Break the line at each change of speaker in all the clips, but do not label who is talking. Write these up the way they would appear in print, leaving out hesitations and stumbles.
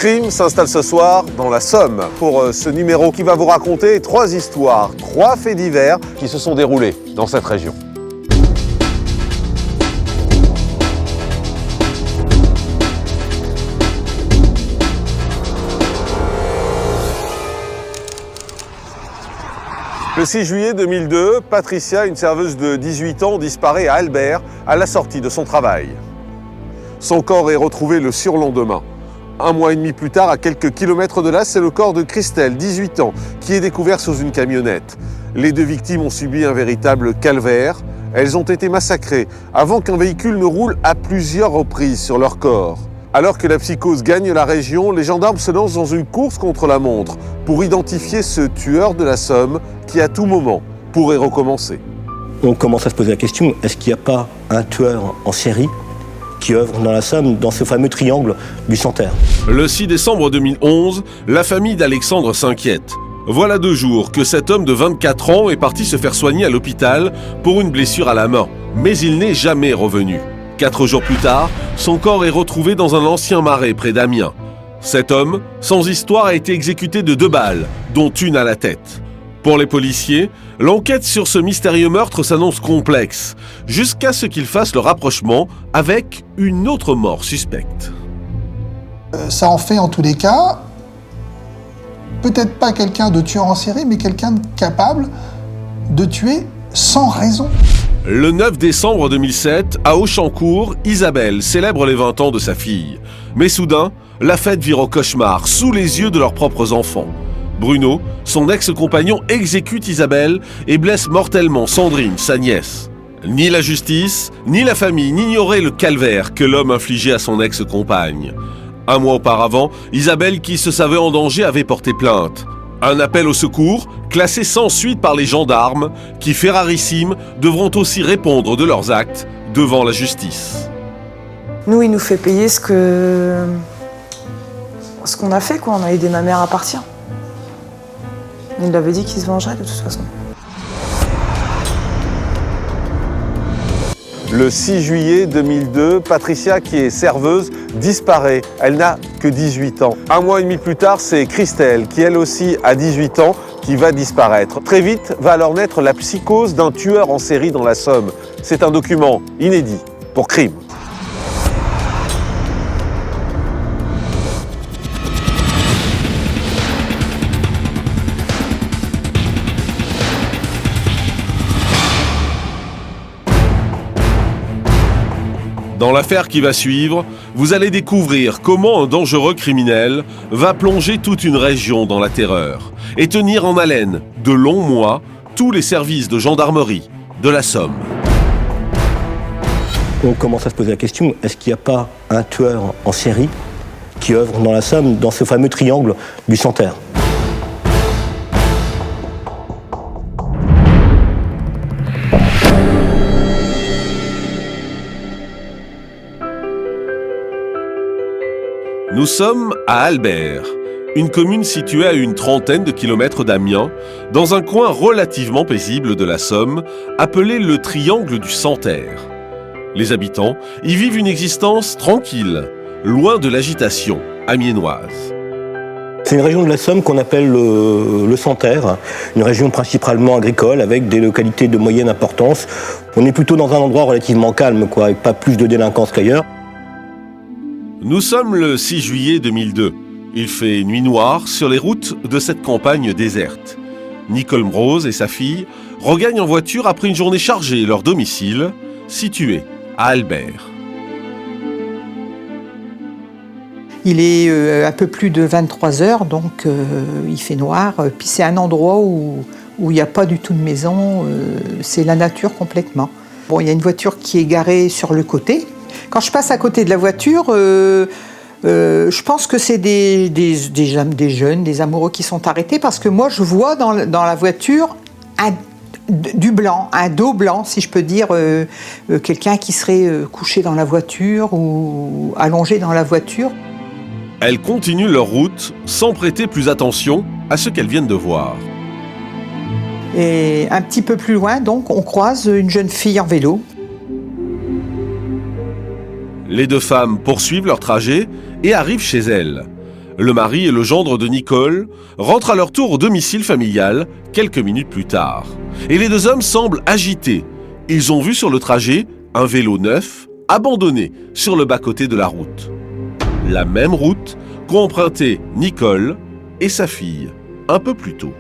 Crime s'installe ce soir dans la Somme pour ce numéro qui va vous raconter 3 histoires, 3 faits divers qui se sont déroulés dans cette région. Le 6 juillet 2002, Patricia, une serveuse de 18 ans, disparaît à Albert à la sortie de son travail. Son corps est retrouvé le surlendemain. 1 mois et demi plus tard, à quelques kilomètres de là, c'est le corps de Christelle, 18 ans, qui est découvert sous une camionnette. Les 2 victimes ont subi un véritable calvaire. Elles ont été massacrées avant qu'un véhicule ne roule à plusieurs reprises sur leur corps. Alors que la psychose gagne la région, les gendarmes se lancent dans une course contre la montre pour identifier ce tueur de la Somme qui, à tout moment, pourrait recommencer.
On commence à se poser la question, est-ce qu'il n'y a pas un tueur en série qui œuvre dans la Somme, dans ce fameux triangle du Santerre?
Le 6 décembre 2011, la famille d'Alexandre s'inquiète. Voilà 2 jours que cet homme de 24 ans est parti se faire soigner à l'hôpital pour une blessure à la main. Mais il n'est jamais revenu. 4 jours plus tard, son corps est retrouvé dans un ancien marais près d'Amiens. Cet homme, sans histoire, a été exécuté de 2 balles, dont une à la tête. Pour les policiers, l'enquête sur ce mystérieux meurtre s'annonce complexe, jusqu'à ce qu'ils fassent le rapprochement avec une autre mort suspecte.
Ça en fait en tous les cas, peut-être pas quelqu'un de tueur en série, mais quelqu'un de capable de tuer sans raison.
Le 9 décembre 2007, à Auchancourt, Isabelle célèbre les 20 ans de sa fille. Mais soudain, la fête vire au cauchemar, sous les yeux de leurs propres enfants. Bruno, son ex-compagnon, exécute Isabelle et blesse mortellement Sandrine, sa nièce. Ni la justice, ni la famille n'ignoraient le calvaire que l'homme infligeait à son ex-compagne. 1 mois auparavant, Isabelle, qui se savait en danger, avait porté plainte. Un appel au secours, classé sans suite par les gendarmes, qui, fait rarissime, devront aussi répondre de leurs actes devant la justice.
Nous, il nous fait payer ce qu'on a fait, quoi. On a aidé ma mère à partir. Il avait dit qu'il se vengerait de toute façon.
Le 6 juillet 2002, Patricia, qui est serveuse, disparaît. Elle n'a que 18 ans. 1 mois et demi plus tard, c'est Christelle, qui elle aussi a 18 ans, qui va disparaître. Très vite va alors naître la psychose d'un tueur en série dans la Somme. C'est un document inédit pour Crime.
Dans l'affaire qui va suivre, vous allez découvrir comment un dangereux criminel va plonger toute une région dans la terreur et tenir en haleine, de longs mois, tous les services de gendarmerie de la Somme.
On commence à se poser la question, est-ce qu'il n'y a pas un tueur en série qui œuvre dans la Somme, dans ce fameux triangle du Santerre?
Nous sommes à Albert, une commune située à une trentaine de kilomètres d'Amiens, dans un coin relativement paisible de la Somme, appelé le Triangle du Santerre. Les habitants y vivent une existence tranquille, loin de l'agitation amiénoise.
C'est une région de la Somme qu'on appelle le Santerre, une région principalement agricole avec des localités de moyenne importance. On est plutôt dans un endroit relativement calme, avec pas plus de délinquance qu'ailleurs.
Nous sommes le 6 juillet 2002. Il fait nuit noire sur les routes de cette campagne déserte. Nicole Mrose et sa fille regagnent en voiture après une journée chargée leur domicile, situé à Albert.
Il est un peu plus de 23 heures, donc il fait noir. Puis c'est un endroit où il n'y a pas du tout de maison, c'est la nature complètement. Bon, il y a une voiture qui est garée sur le côté. Quand je passe à côté de la voiture, je pense que c'est des jeunes, des amoureux qui sont arrêtés parce que moi, je vois dans la voiture du blanc, un dos blanc, si je peux dire, quelqu'un qui serait couché dans la voiture ou allongé dans la voiture.
Elles continuent leur route sans prêter plus attention à ce qu'elles viennent de voir.
Et un petit peu plus loin, donc, on croise une jeune fille en vélo.
Les 2 femmes poursuivent leur trajet et arrivent chez elles. Le mari et le gendre de Nicole rentrent à leur tour au domicile familial quelques minutes plus tard. Et les deux hommes semblent agités. Ils ont vu sur le trajet un vélo neuf, abandonné sur le bas-côté de la route. La même route qu'ont emprunté Nicole et sa fille un peu plus tôt.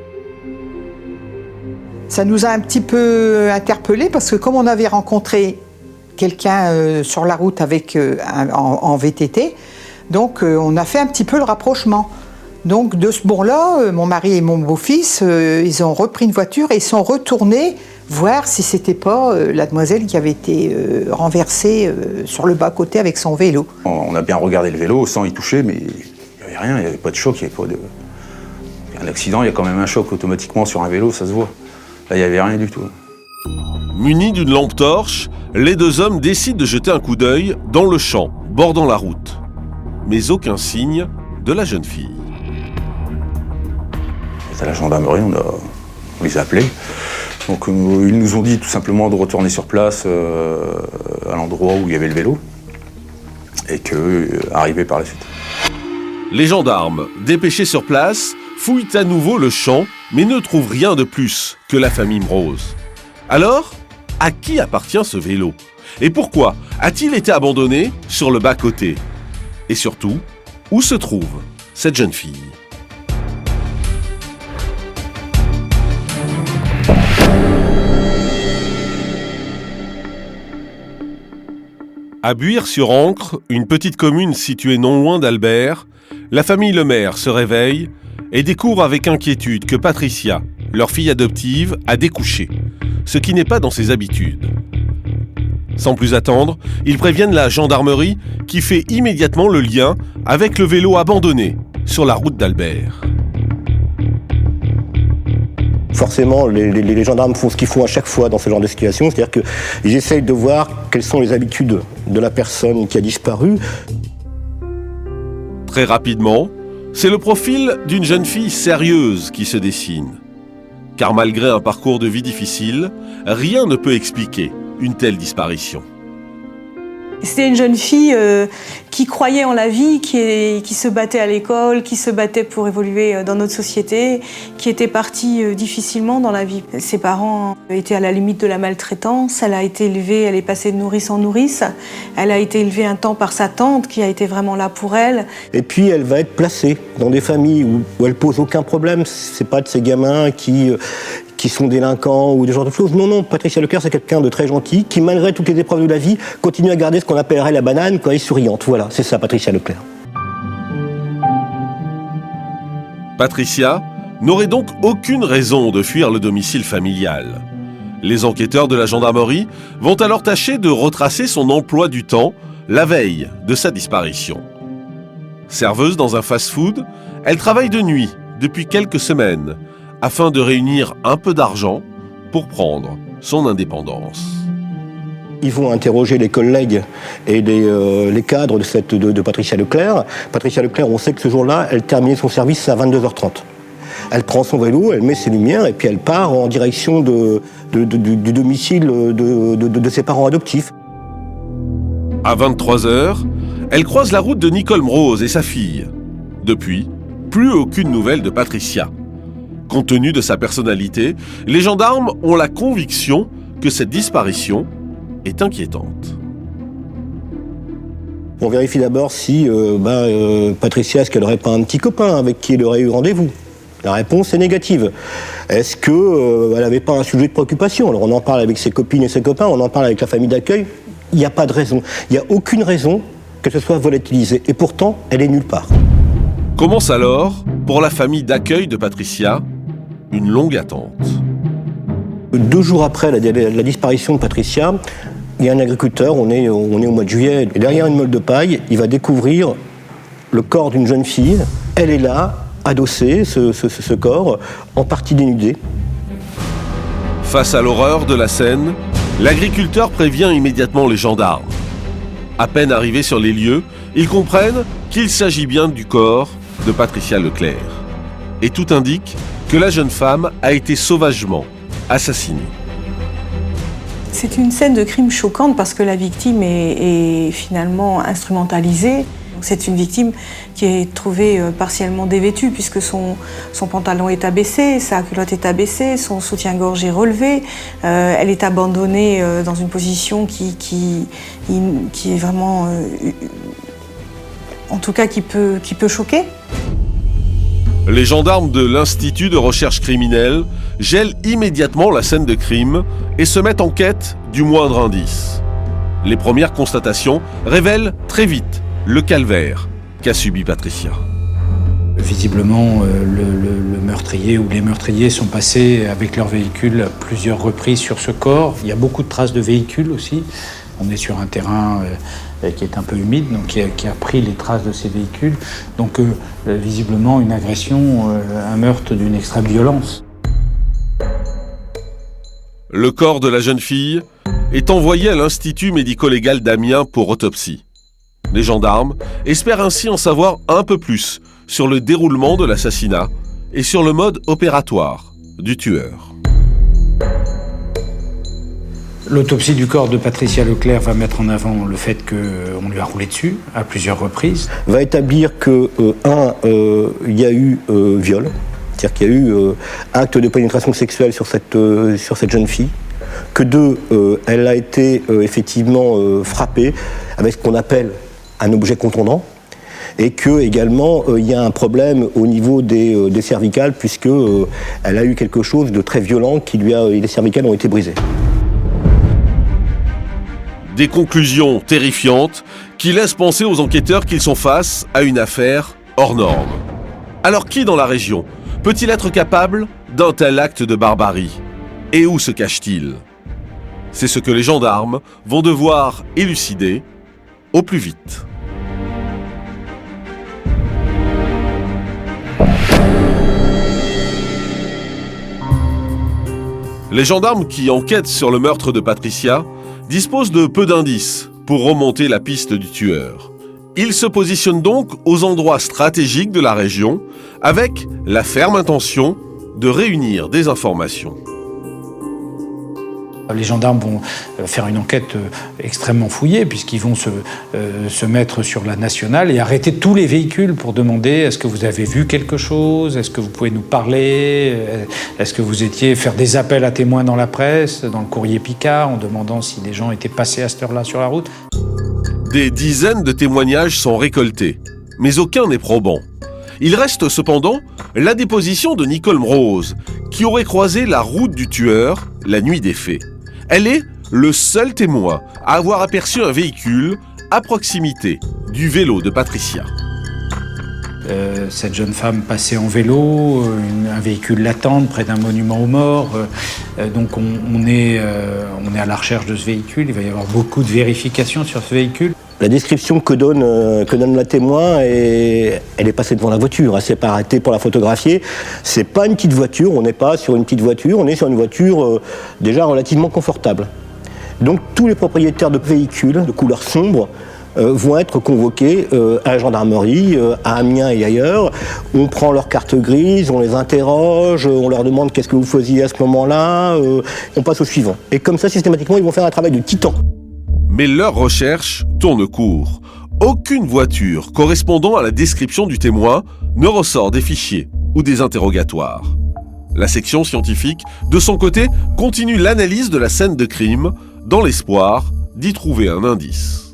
Ça nous a un petit peu interpellés parce que comme on avait rencontré quelqu'un sur la route avec, en VTT, donc on a fait un petit peu le rapprochement. Donc de ce bon-là, mon mari et mon beau-fils, ils ont repris une voiture et ils sont retournés voir si c'était pas la demoiselle qui avait été renversée sur le bas-côté avec son vélo.
On a bien regardé le vélo sans y toucher, mais il n'y avait rien, il n'y avait pas de choc, il n'y avait pas de... Un accident, il y a quand même un choc automatiquement sur un vélo, ça se voit. Là, il n'y avait rien du tout.
Munis d'une lampe torche, les deux hommes décident de jeter un coup d'œil dans le champ, bordant la route. Mais aucun signe de la jeune fille.
À la gendarmerie, on les a appelés. Donc ils nous ont dit tout simplement de retourner sur place à l'endroit où il y avait le vélo et qu'arriver par la suite.
Les gendarmes, dépêchés sur place, fouillent à nouveau le champ, mais ne trouvent rien de plus que la famille Mroz. Alors, à qui appartient ce vélo? Et pourquoi a-t-il été abandonné sur le bas-côté? Et surtout, où se trouve cette jeune fille? À Buire-sur-Ancre, une petite commune située non loin d'Albert, la famille Lemaire se réveille et découvre avec inquiétude que Patricia, leur fille adoptive, a découché, ce qui n'est pas dans ses habitudes. Sans plus attendre, ils préviennent la gendarmerie qui fait immédiatement le lien avec le vélo abandonné sur la route d'Albert.
Forcément, les gendarmes font ce qu'ils font à chaque fois dans ce genre de situation, c'est-à-dire qu'ils essayent de voir quelles sont les habitudes de la personne qui a disparu.
Très rapidement, c'est le profil d'une jeune fille sérieuse qui se dessine. Car malgré un parcours de vie difficile, rien ne peut expliquer une telle disparition.
C'était une jeune fille qui croyait en la vie, qui se battait à l'école, qui se battait pour évoluer dans notre société, qui était partie difficilement dans la vie. Ses parents étaient à la limite de la maltraitance, elle a été élevée, elle est passée de nourrice en nourrice, elle a été élevée un temps par sa tante qui a été vraiment là pour elle.
Et puis elle va être placée dans des familles où elle pose aucun problème, c'est pas de ces gamins qui sont délinquants ou des genres de choses. Non, Patricia Leclerc, c'est quelqu'un de très gentil, qui, malgré toutes les épreuves de la vie, continue à garder ce qu'on appellerait la banane quand elle est souriante. Voilà, c'est ça, Patricia Leclerc.
Patricia n'aurait donc aucune raison de fuir le domicile familial. Les enquêteurs de la gendarmerie vont alors tâcher de retracer son emploi du temps la veille de sa disparition. Serveuse dans un fast-food, elle travaille de nuit depuis quelques semaines, afin de réunir un peu d'argent pour prendre son indépendance.
Ils vont interroger les collègues et les cadres de Patricia Leclerc. Patricia Leclerc, on sait que ce jour-là, elle terminait son service à 22h30. Elle prend son vélo, elle met ses lumières et puis elle part en direction du domicile de ses parents adoptifs.
À 23h, elle croise la route de Nicole Mroz et sa fille. Depuis, plus aucune nouvelle de Patricia. Compte tenu de sa personnalité, les gendarmes ont la conviction que cette disparition est inquiétante.
On vérifie d'abord si Patricia, est-ce qu'elle n'aurait pas un petit copain avec qui elle aurait eu rendez-vous? La réponse est négative. Est-ce qu'elle n'avait pas un sujet de préoccupation? Alors on en parle avec ses copines et ses copains, on en parle avec la famille d'accueil. Il n'y a pas de raison. Il n'y a aucune raison que ce soit volatilisé. Et pourtant, elle est nulle part.
Commence alors, pour la famille d'accueil de Patricia, une longue attente.
2 jours après la disparition de Patricia, il y a un agriculteur, on est au mois de juillet, et derrière une meule de paille, il va découvrir le corps d'une jeune fille. Elle est là, adossée, ce corps, en partie dénudé.
Face à l'horreur de la scène, l'agriculteur prévient immédiatement les gendarmes. À peine arrivés sur les lieux, ils comprennent qu'il s'agit bien du corps de Patricia Leclerc. Et tout indique que la jeune femme a été sauvagement assassinée.
C'est une scène de crime choquante parce que la victime est finalement instrumentalisée. C'est une victime qui est trouvée partiellement dévêtue puisque son pantalon est abaissé, sa culotte est abaissée, son soutien-gorge est relevé, elle est abandonnée dans une position qui est vraiment, en tout cas qui peut choquer.
Les gendarmes de l'Institut de recherche criminelle gèlent immédiatement la scène de crime et se mettent en quête du moindre indice. Les premières constatations révèlent très vite le calvaire qu'a subi Patricia.
Visiblement, le meurtrier ou les meurtriers sont passés avec leur véhicule à plusieurs reprises sur ce corps. Il y a beaucoup de traces de véhicules aussi. On est sur un terrain qui est un peu humide, donc qui a pris les traces de ces véhicules. Donc visiblement une agression, un meurtre d'une extrême violence.
Le corps de la jeune fille est envoyé à l'Institut médico-légal d'Amiens pour autopsie. Les gendarmes espèrent ainsi en savoir un peu plus sur le déroulement de l'assassinat et sur le mode opératoire du tueur.
L'autopsie du corps de Patricia Leclerc va mettre en avant le fait qu'on lui a roulé dessus à plusieurs reprises.
Va établir que, il y a eu viol, c'est-à-dire qu'il y a eu acte de pénétration sexuelle sur cette jeune fille, que 2, elle a été effectivement frappée avec ce qu'on appelle un objet contondant, et que également il y a un problème au niveau des cervicales, puisque elle a eu quelque chose de très violent les cervicales ont été brisées.
Des conclusions terrifiantes qui laissent penser aux enquêteurs qu'ils sont face à une affaire hors norme. Alors qui dans la région peut-il être capable d'un tel acte de barbarie? Et où se cache-t-il? C'est ce que les gendarmes vont devoir élucider au plus vite. Les gendarmes qui enquêtent sur le meurtre de Patricia disposent de peu d'indices pour remonter la piste du tueur. Ils se positionnent donc aux endroits stratégiques de la région avec la ferme intention de réunir des informations.
Les gendarmes vont faire une enquête extrêmement fouillée puisqu'ils vont se mettre sur la nationale et arrêter tous les véhicules pour demander est-ce que vous avez vu quelque chose, est-ce que vous pouvez nous parler, est-ce que vous étiez faire des appels à témoins dans la presse, dans le courrier Picard en demandant si des gens étaient passés à cette heure-là sur la route.
Des dizaines de témoignages sont récoltés, mais aucun n'est probant. Il reste cependant la déposition de Nicole Mrose, qui aurait croisé la route du tueur la nuit des faits. Elle est le seul témoin à avoir aperçu un véhicule à proximité du vélo de Patricia.
Cette jeune femme passait en vélo, un véhicule l'attend près d'un monument aux morts. Donc on est à la recherche de ce véhicule. Il va y avoir beaucoup de vérifications sur ce véhicule.
La description que donne la témoin, elle est passée devant la voiture. Elle s'est pas arrêtée pour la photographier. C'est pas une petite voiture, on n'est pas sur une petite voiture, on est sur une voiture déjà relativement confortable. Donc tous les propriétaires de véhicules de couleur sombre vont être convoqués à la gendarmerie, à Amiens et ailleurs. On prend leur carte grise, on les interroge, on leur demande qu'est-ce que vous faisiez à ce moment-là, on passe au suivant. Et comme ça, systématiquement, ils vont faire un travail de titan.
Mais leur recherche tourne court. Aucune voiture correspondant à la description du témoin ne ressort des fichiers ou des interrogatoires. La section scientifique, de son côté, continue l'analyse de la scène de crime dans l'espoir d'y trouver un indice.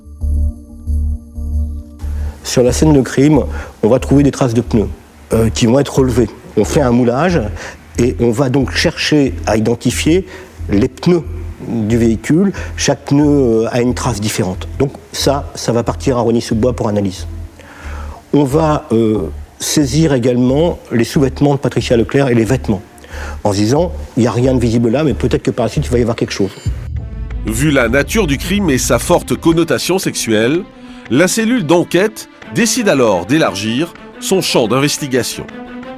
Sur la scène de crime, on va trouver des traces de pneus qui vont être relevées. On fait un moulage et on va donc chercher à identifier les pneus du véhicule. Chaque pneu a une trace différente. Donc ça va partir à Rosny-sous-Bois pour analyse. On va saisir également les sous-vêtements de Patricia Leclerc et les vêtements, en se disant, il n'y a rien de visible là, mais peut-être que par la suite, il va y avoir quelque chose.
Vu la nature du crime et sa forte connotation sexuelle, la cellule d'enquête décide alors d'élargir son champ d'investigation.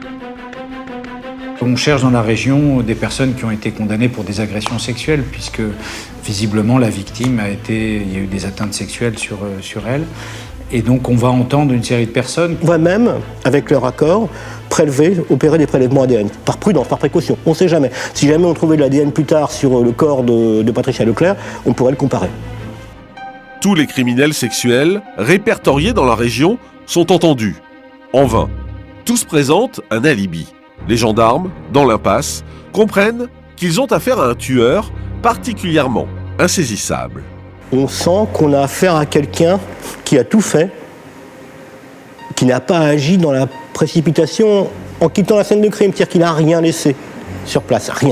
On cherche dans la région des personnes qui ont été condamnées pour des agressions sexuelles, puisque visiblement la victime il y a eu des atteintes sexuelles sur elle. Et donc on va entendre une série de personnes.
On va même, avec leur accord, opérer des prélèvements ADN, par prudence, par précaution. On ne sait jamais. Si jamais on trouvait de l'ADN plus tard sur le corps de Patricia Leclerc, on pourrait le comparer.
Tous les criminels sexuels répertoriés dans la région sont entendus. En vain. Tous présentent un alibi. Les gendarmes, dans l'impasse, comprennent qu'ils ont affaire à un tueur particulièrement insaisissable.
On sent qu'on a affaire à quelqu'un qui a tout fait, qui n'a pas agi dans la précipitation en quittant la scène de crime, c'est-à-dire qu'il n'a rien laissé sur place, rien.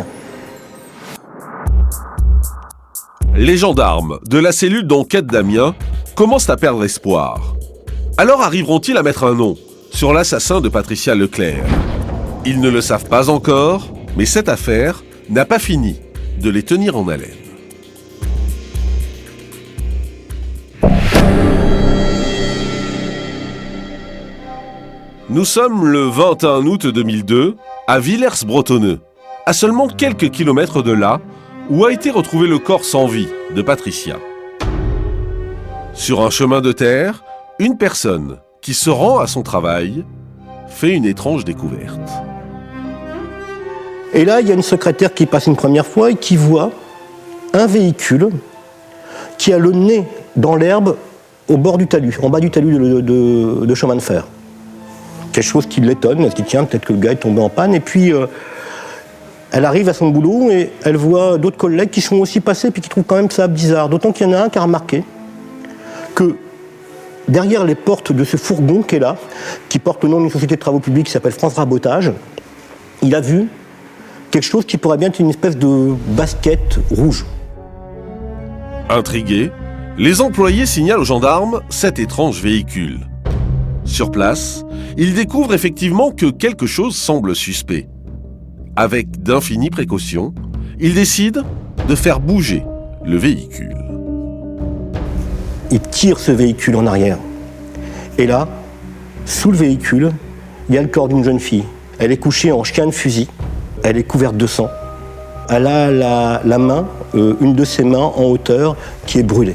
Les gendarmes de la cellule d'enquête d'Amiens commencent à perdre espoir. Alors arriveront-ils à mettre un nom sur l'assassin de Patricia Leclerc? Ils ne le savent pas encore, mais cette affaire n'a pas fini de les tenir en haleine. Nous sommes le 21 août 2002 à Villers-Bretonneux, à seulement quelques kilomètres de là, où a été retrouvé le corps sans vie de Patricia. Sur un chemin de terre, une personne qui se rend à son travail fait une étrange découverte.
Et là, il y a une secrétaire qui passe une première fois et qui voit un véhicule qui a le nez dans l'herbe au bord du talus, en bas du talus de chemin de fer. Quelque chose qui l'étonne, elle se dit tiens, peut-être que le gars est tombé en panne, et puis elle arrive à son boulot et elle voit d'autres collègues qui sont aussi passés puis qui trouvent quand même ça bizarre, d'autant qu'il y en a un qui a remarqué que derrière les portes de ce fourgon qui est là, qui porte le nom d'une société de travaux publics qui s'appelle France Rabotage, il a vu quelque chose qui pourrait bien être une espèce de basket rouge.
Intrigués, les employés signalent aux gendarmes cet étrange véhicule. Sur place, ils découvrent effectivement que quelque chose semble suspect. Avec d'infinies précautions, ils décident de faire bouger le véhicule.
Ils tirent ce véhicule en arrière. Et là, sous le véhicule, il y a le corps d'une jeune fille. Elle est couchée en chien de fusil. Elle est couverte de sang. Elle a la main, une de ses mains en hauteur, qui est brûlée.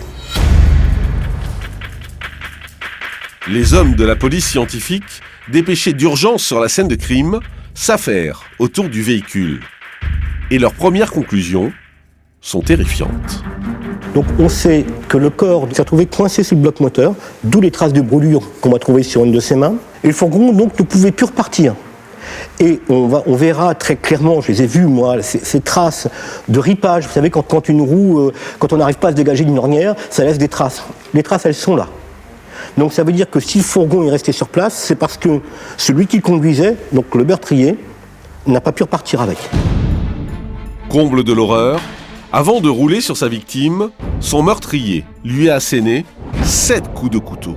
Les hommes de la police scientifique, dépêchés d'urgence sur la scène de crime, s'affairent autour du véhicule. Et leurs premières conclusions sont terrifiantes.
Donc on sait que le corps s'est retrouvé coincé sous le bloc moteur, d'où les traces de brûlure qu'on va trouver sur une de ses mains. Et le fourgon donc ne pouvait plus repartir. Et on verra très clairement, je les ai vus moi, ces traces de ripage. Vous savez, quand une roue, quand on n'arrive pas à se dégager d'une ornière, ça laisse des traces. Les traces, elles sont là. Donc ça veut dire que si le fourgon est resté sur place, c'est parce que celui qui conduisait, donc le meurtrier, n'a pas pu repartir avec.
Comble de l'horreur, avant de rouler sur sa victime, son meurtrier lui a asséné 7 coups de couteau.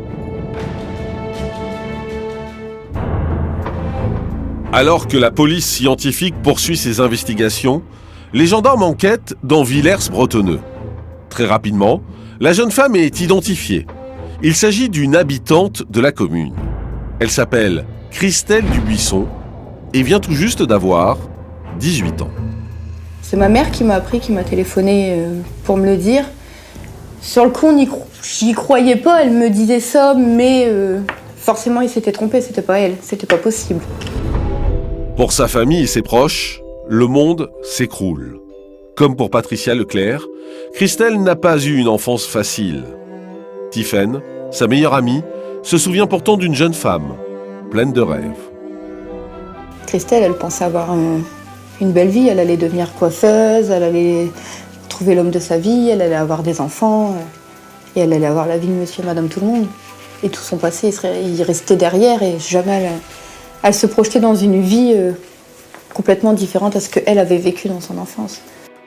Alors que la police scientifique poursuit ses investigations, les gendarmes enquêtent dans Villers-Bretonneux. Très rapidement, la jeune femme est identifiée. Il s'agit d'une habitante de la commune. Elle s'appelle Christelle Dubuisson et vient tout juste d'avoir 18 ans.
C'est ma mère qui m'a appris, qui m'a téléphoné pour me le dire. Sur le coup, j'y croyais pas, elle me disait ça, mais forcément, il s'était trompé, c'était pas elle, c'était pas possible.
Pour sa famille et ses proches, le monde s'écroule. Comme pour Patricia Leclerc, Christelle n'a pas eu une enfance facile. Tiffaine, sa meilleure amie, se souvient pourtant d'une jeune femme, pleine de rêves.
Christelle, elle pensait avoir une belle vie, elle allait devenir coiffeuse, elle allait trouver l'homme de sa vie, elle allait avoir des enfants, et elle allait avoir la vie de monsieur et madame tout le monde. Et tout son passé, il restait derrière, et jamais elle se projetait dans une vie complètement différente à ce qu'elle avait vécu dans son enfance.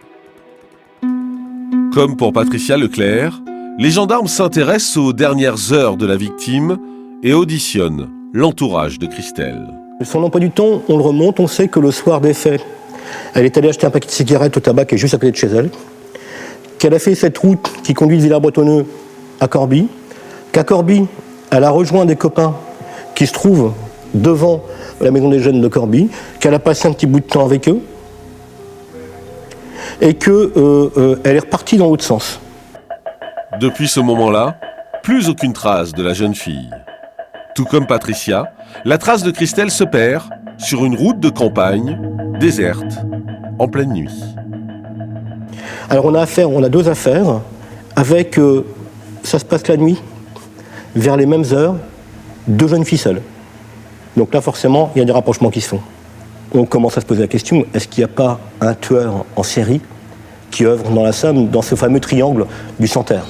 Comme pour Patricia Leclerc, les gendarmes s'intéressent aux dernières heures de la victime et auditionnent l'entourage de Christelle.
Son emploi du temps, on le remonte, on sait que le soir des faits, elle est allée acheter un paquet de cigarettes au tabac qui est juste à côté de chez elle, qu'elle a fait cette route qui conduit de Villers-Bretonneux à Corbie, qu'à Corbie, elle a rejoint des copains qui se trouvent devant la maison des jeunes de Corbie, qu'elle a passé un petit bout de temps avec eux, et qu'elle est repartie dans l'autre sens.
Depuis ce moment-là, plus aucune trace de la jeune fille. Tout comme Patricia, la trace de Christelle se perd sur une route de campagne, déserte, en pleine nuit.
Alors on a deux affaires avec ça se passe la nuit, vers les mêmes heures, 2 jeunes filles seules. Donc là, forcément, il y a des rapprochements qui se font. On commence à se poser la question, est-ce qu'il n'y a pas un tueur en série qui œuvre dans la Somme, dans ce fameux triangle du Santerre?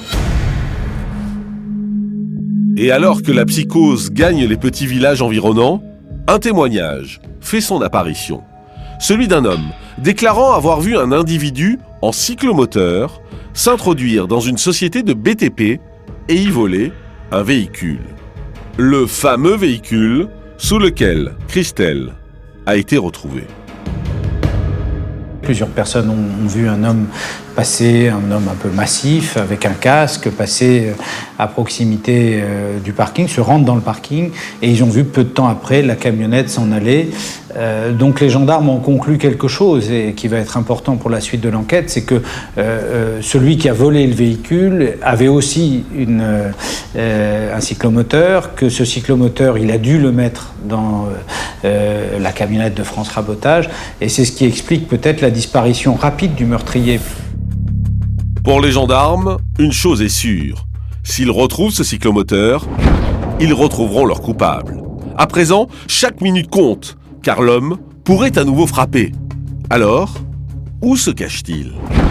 Et alors que la psychose gagne les petits villages environnants, un témoignage fait son apparition. Celui d'un homme déclarant avoir vu un individu en cyclomoteur s'introduire dans une société de BTP et y voler un véhicule. Le fameux véhicule sous lequel Christelle a été retrouvée.
Plusieurs personnes ont vu un homme passer, un homme un peu massif, avec un casque, passer à proximité du parking, se rendre dans le parking, et ils ont vu peu de temps après la camionnette s'en aller. Donc les gendarmes ont conclu quelque chose, et qui va être important pour la suite de l'enquête, c'est que celui qui a volé le véhicule avait aussi un cyclomoteur, que ce cyclomoteur, il a dû le mettre dans la camionnette de France Rabotage, et c'est ce qui explique peut-être la disparition rapide du meurtrier.
Pour les gendarmes, une chose est sûre. S'ils retrouvent ce cyclomoteur, ils retrouveront leur coupable. À présent, chaque minute compte, car l'homme pourrait à nouveau frapper. Alors, où se cache-t-il ?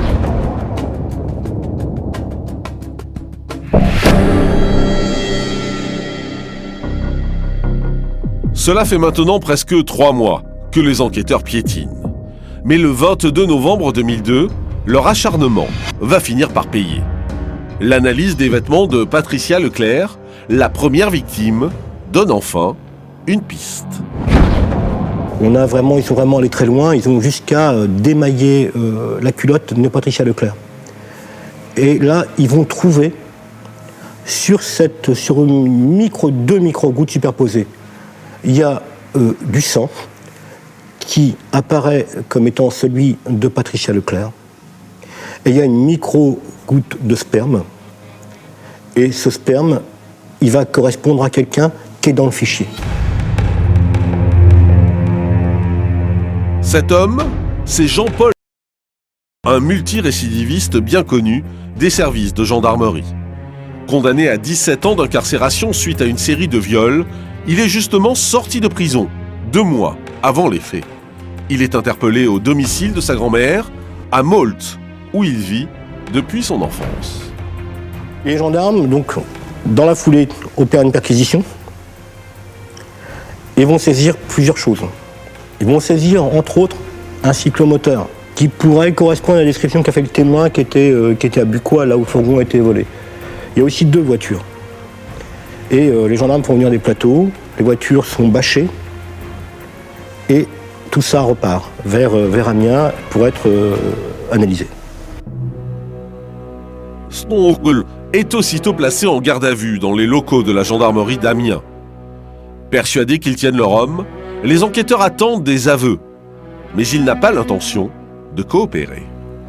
Cela fait maintenant presque 3 mois que les enquêteurs piétinent. Mais le 22 novembre 2002, leur acharnement va finir par payer. L'analyse des vêtements de Patricia Leclerc, la première victime, donne enfin une piste.
Ils sont vraiment allés très loin, ils ont jusqu'à démailler la culotte de Patricia Leclerc. Et là, ils vont trouver sur 2 micro-gouttes superposées, il y a du sang qui apparaît comme étant celui de Patricia Leclerc. Et il y a une micro-goutte de sperme. Et ce sperme, il va correspondre à quelqu'un qui est dans le fichier.
Cet homme, c'est Jean-Paul, un multirécidiviste bien connu des services de gendarmerie. Condamné à 17 ans d'incarcération suite à une série de viols, il est justement sorti de prison 2 mois avant les faits. Il est interpellé au domicile de sa grand-mère, à Mault, où il vit depuis son enfance.
Les gendarmes, donc, dans la foulée, opèrent une perquisition et vont saisir plusieurs choses. Ils vont saisir, entre autres, un cyclomoteur qui pourrait correspondre à la description qu'a fait le témoin qui était à Bucois, là où le fourgon a été volé. Il y a aussi 2 voitures. Et les gendarmes font venir des plateaux, les voitures sont bâchées et tout ça repart vers Amiens pour être analysé.
Snorkel est aussitôt placé en garde à vue dans les locaux de la gendarmerie d'Amiens. Persuadés qu'ils tiennent leur homme, les enquêteurs attendent des aveux, mais il n'a pas l'intention de coopérer.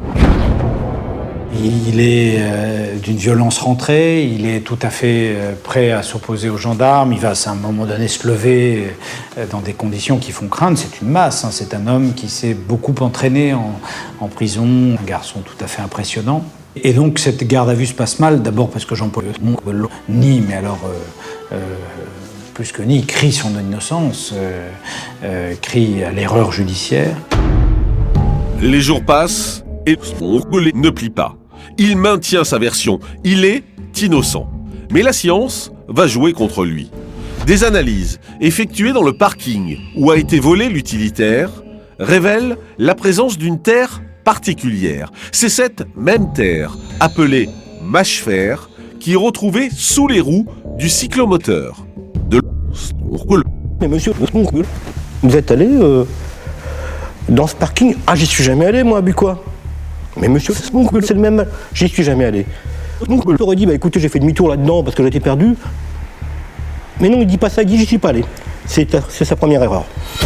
Il est d'une violence rentrée, il est tout à fait prêt à s'opposer aux gendarmes, il va à un moment donné se lever dans des conditions qui font craindre, c'est une masse, hein. C'est un homme qui s'est beaucoup entraîné en prison, un garçon tout à fait impressionnant. Et donc cette garde à vue se passe mal, d'abord parce que Jean-Paul nie, mais alors plus que nie, crie son innocence, crie à l'erreur judiciaire.
Les jours passent et Snorkel ne plie pas. Il maintient sa version, il est innocent. Mais la science va jouer contre lui. Des analyses effectuées dans le parking où a été volé l'utilitaire révèlent la présence d'une terre particulière. C'est cette même terre, appelée mâche-fer, qui est retrouvée sous les roues du cyclomoteur de Snorkel.
Mais monsieur Snorkel, vous êtes allé dans ce parking? Ah, j'y suis jamais allé, moi, à Bucois. Mais monsieur Snorkel, c'est le même. J'y suis jamais allé. Snorkel aurait dit, écoutez, j'ai fait demi-tour là-dedans parce que j'étais perdu. Mais non, il dit pas ça, il dit, j'y suis pas allé. C'est sa première erreur.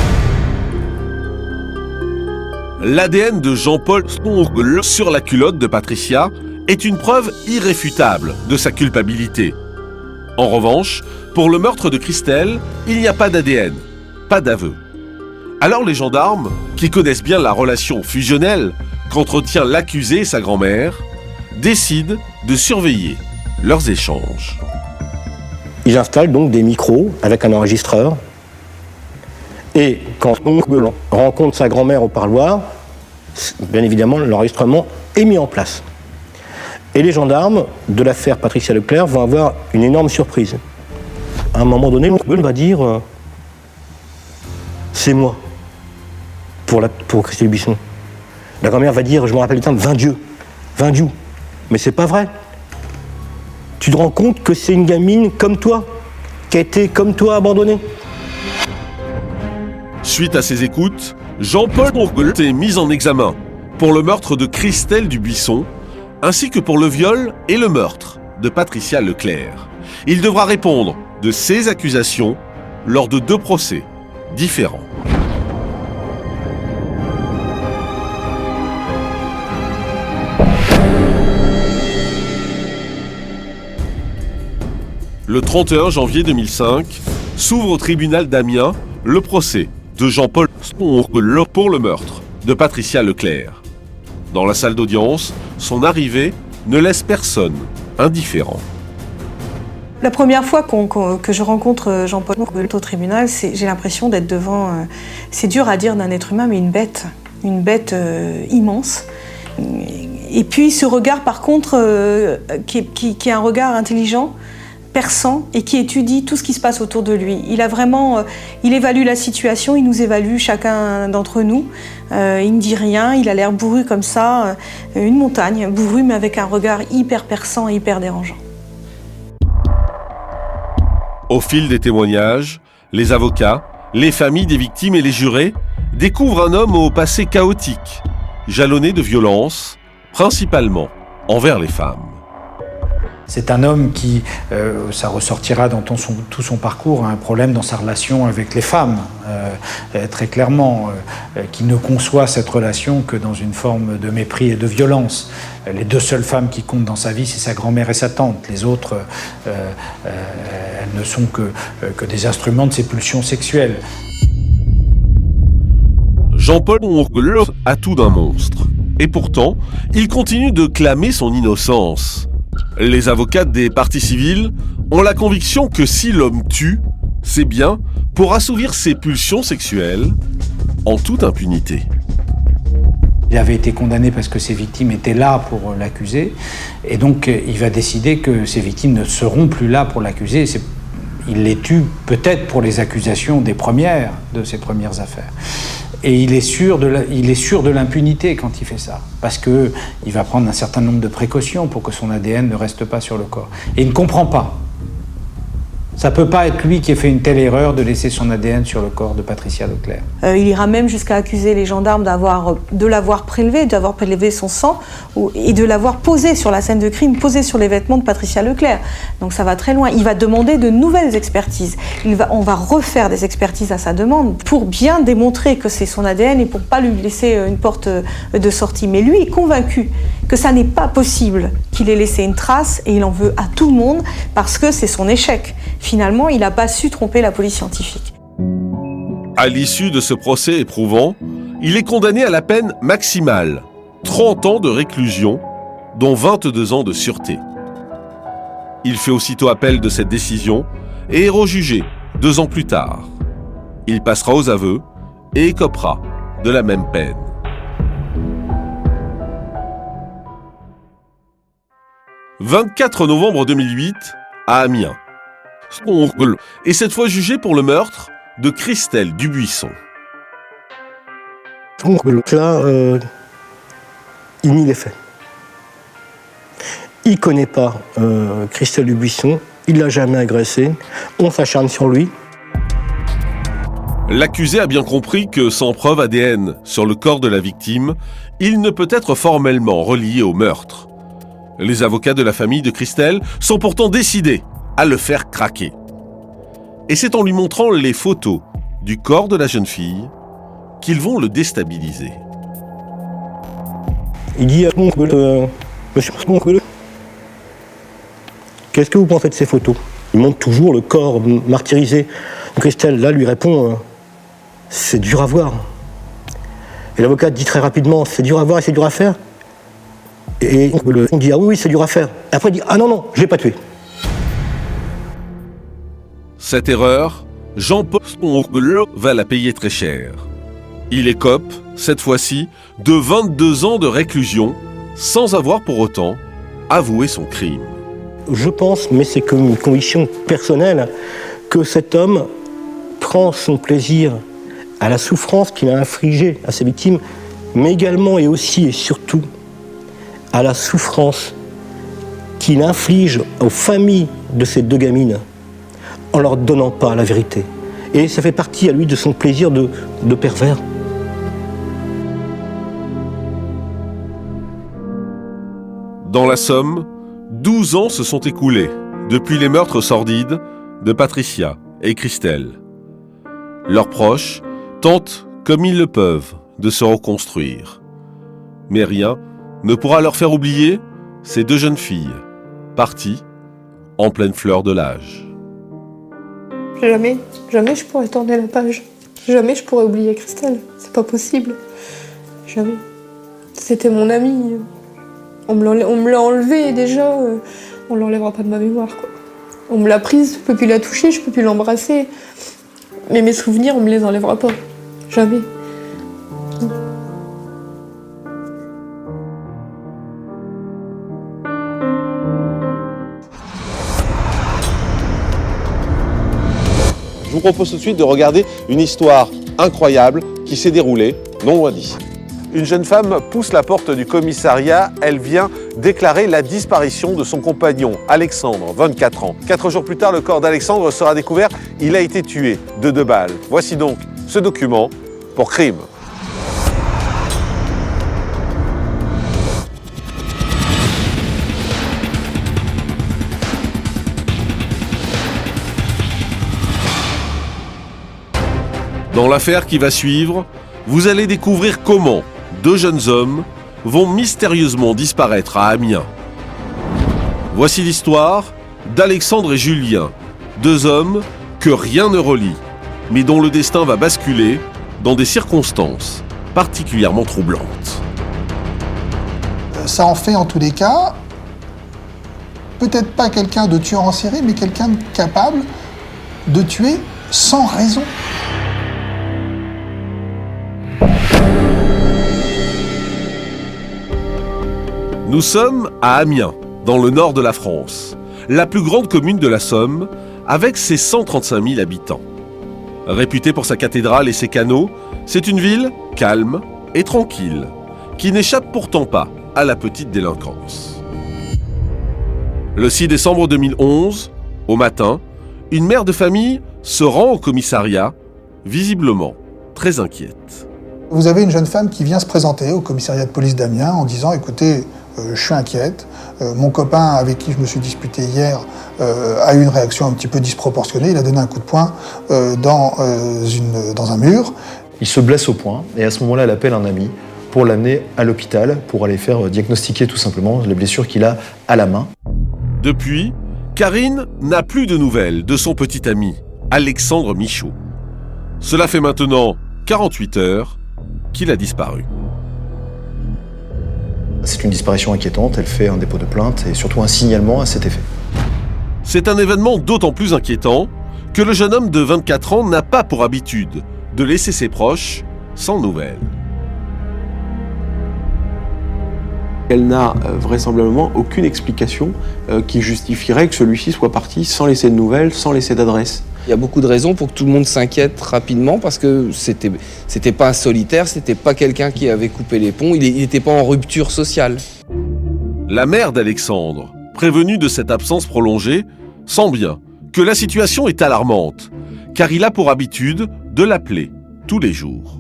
L'ADN de Jean-Paul Snorkel sur la culotte de Patricia est une preuve irréfutable de sa culpabilité. En revanche, pour le meurtre de Christelle, il n'y a pas d'ADN, pas d'aveu. Alors les gendarmes, qui connaissent bien la relation fusionnelle qu'entretient l'accusé et sa grand-mère, décident de surveiller leurs échanges.
Ils installent donc des micros avec un enregistreur. Et quand on rencontre sa grand-mère au parloir, bien évidemment, l'enregistrement est mis en place. Et les gendarmes de l'affaire Patricia Leclerc vont avoir une énorme surprise. À un moment donné, on va dire c'est moi pour Christelle Buisson. La grand-mère va dire, je me rappelle le terme, 20 Dieu. Mais c'est pas vrai. Tu te rends compte que c'est une gamine comme toi, qui a été comme toi abandonnée.
Suite à ces écoutes, Jean-Paul Bourgoult est mis en examen pour le meurtre de Christelle Dubuisson, ainsi que pour le viol et le meurtre de Patricia Leclerc. Il devra répondre de ces accusations lors de 2 procès différents. Le 31 janvier 2005, s'ouvre au tribunal d'Amiens le procès de Jean-Paul Bourgoult pour le meurtre de Patricia Leclerc. Dans la salle d'audience, son arrivée ne laisse personne indifférent.
La première fois que je rencontre Jean-Paul Bourgoult au tribunal, j'ai l'impression d'être devant... c'est dur à dire d'un être humain, mais une bête immense. Et puis ce regard, par contre, qui est un regard intelligent, perçant, et qui étudie tout ce qui se passe autour de lui. Il évalue la situation, il nous évalue chacun d'entre nous. Il ne dit rien, il a l'air bourru comme ça, une montagne, bourru, mais avec un regard hyper perçant et hyper dérangeant.
Au fil des témoignages, les avocats, les familles des victimes et les jurés découvrent un homme au passé chaotique, jalonné de violences, principalement envers les femmes.
C'est un homme qui, ça ressortira dans tout son parcours, a un problème dans sa relation avec les femmes, très clairement, qui ne conçoit cette relation que dans une forme de mépris et de violence. Les 2 seules femmes qui comptent dans sa vie, c'est sa grand-mère et sa tante. Les autres, elles ne sont que des instruments de ses pulsions sexuelles.
Jean-Paul Bourgoult a tout d'un monstre. Et pourtant, il continue de clamer son innocence. Les avocats des parties civiles ont la conviction que si l'homme tue, c'est bien pour assouvir ses pulsions sexuelles en toute impunité.
Il avait été condamné parce que ses victimes étaient là pour l'accuser, et donc il va décider que ses victimes ne seront plus là pour l'accuser. Il les tue peut-être pour les accusations de ses premières affaires. Et il est sûr de l'impunité quand il fait ça, parce qu'il va prendre un certain nombre de précautions pour que son ADN ne reste pas sur le corps. Et il ne comprend pas. Ça ne peut pas être lui qui ait fait une telle erreur de laisser son ADN sur le corps de Patricia Leclerc.
Il ira même jusqu'à accuser les gendarmes de l'avoir prélevé, d'avoir prélevé son sang et de l'avoir posé sur la scène de crime, posé sur les vêtements de Patricia Leclerc. Donc ça va très loin. Il va demander de nouvelles expertises. On va refaire des expertises à sa demande pour bien démontrer que c'est son ADN et pour ne pas lui laisser une porte de sortie. Mais lui est convaincu que ça n'est pas possible qu'il ait laissé une trace et il en veut à tout le monde parce que c'est son échec. Finalement, il n'a pas su tromper la police scientifique.
À l'issue de ce procès éprouvant, il est condamné à la peine maximale, 30 ans de réclusion, dont 22 ans de sûreté. Il fait aussitôt appel de cette décision et est rejugé 2 ans plus tard. Il passera aux aveux et écopera de la même peine. « 24 novembre 2008, à Amiens. Et cette fois jugé pour le meurtre de Christelle Dubuisson. »
Là, il nie les faits. Il ne connaît pas Christelle Dubuisson, il ne l'a jamais agressée, on s'acharne sur lui.
L'accusé a bien compris que sans preuve ADN sur le corps de la victime, il ne peut être formellement relié au meurtre. Les avocats de la famille de Christelle sont pourtant décidés à le faire craquer. Et c'est en lui montrant les photos du corps de la jeune fille qu'ils vont le déstabiliser.
Il dit à Monsieur Bourgoult, qu'est-ce que vous pensez de ces photos? Il montre toujours le corps martyrisé. Christelle, là, lui répond, c'est dur à voir. Et l'avocat dit très rapidement, c'est dur à voir et c'est dur à faire. Et on dit, ah oui, c'est dur à faire. Et après, il dit, ah non, je l'ai pas tué.
Cette erreur, Jean-Paul va la payer très cher. Il écope, cette fois-ci, de 22 ans de réclusion, sans avoir pour autant avoué son crime.
Je pense, mais c'est comme une conviction personnelle, que cet homme prend son plaisir à la souffrance qu'il a infligée à ses victimes, mais également et aussi et surtout à la souffrance qu'il inflige aux familles de ces deux gamines en leur donnant pas la vérité. Et ça fait partie à lui de son plaisir de pervers.
Dans la Somme, 12 ans se sont écoulés depuis les meurtres sordides de Patricia et Christelle. Leurs proches tentent, comme ils le peuvent, de se reconstruire. Mais rien ne pourra leur faire oublier ces deux jeunes filles, parties en pleine fleur de l'âge.
Jamais je pourrais tourner la page. Jamais je pourrais oublier Christelle. C'est pas possible. Jamais. C'était mon amie. On me l'a enlevée déjà. On l'enlèvera pas de ma mémoire, quoi. On me l'a prise, je peux plus la toucher, je peux plus l'embrasser. Mais mes souvenirs, on me les enlèvera pas. Jamais.
Je vous propose tout de suite de regarder une histoire incroyable qui s'est déroulée non loin d'ici. Une jeune femme pousse la porte du commissariat. Elle vient déclarer la disparition de son compagnon, Alexandre, 24 ans. 4 jours plus tard, le corps d'Alexandre sera découvert. Il a été tué de 2 balles. Voici donc ce document pour crime.
Dans l'affaire qui va suivre, vous allez découvrir comment 2 jeunes hommes vont mystérieusement disparaître à Amiens. Voici l'histoire d'Alexandre et Julien, 2 hommes que rien ne relie, mais dont le destin va basculer dans des circonstances particulièrement troublantes.
Ça en fait en tous les cas, peut-être pas quelqu'un de tueur en série, mais quelqu'un de capable de tuer sans raison.
Nous sommes à Amiens, dans le nord de la France, la plus grande commune de la Somme, avec ses 135 000 habitants. Réputée pour sa cathédrale et ses canaux, c'est une ville calme et tranquille, qui n'échappe pourtant pas à la petite délinquance. Le 6 décembre 2011, au matin, une mère de famille se rend au commissariat, visiblement très inquiète.
Vous avez une jeune femme qui vient se présenter au commissariat de police d'Amiens en disant « Écoutez, je suis inquiète. Mon copain avec qui je me suis disputé hier a eu une réaction un petit peu disproportionnée. Il a donné un coup de poing dans un mur. »
Il se blesse au poing et à ce moment-là, elle appelle un ami pour l'amener à l'hôpital pour aller faire diagnostiquer tout simplement les blessures qu'il a à la main.
Depuis, Karine n'a plus de nouvelles de son petit ami, Alexandre Michaud. Cela fait maintenant 48 heures qu'il a disparu.
C'est une disparition inquiétante, elle fait un dépôt de plainte et surtout un signalement à cet effet.
C'est un événement d'autant plus inquiétant que le jeune homme de 24 ans n'a pas pour habitude de laisser ses proches sans nouvelles.
Elle n'a vraisemblablement aucune explication qui justifierait que celui-ci soit parti sans laisser de nouvelles, sans laisser d'adresse.
Il y a beaucoup de raisons pour que tout le monde s'inquiète rapidement parce que c'était pas un solitaire, c'était pas quelqu'un qui avait coupé les ponts, il n'était pas en rupture sociale.
La mère d'Alexandre, prévenue de cette absence prolongée, sent bien que la situation est alarmante, car il a pour habitude de l'appeler tous les jours.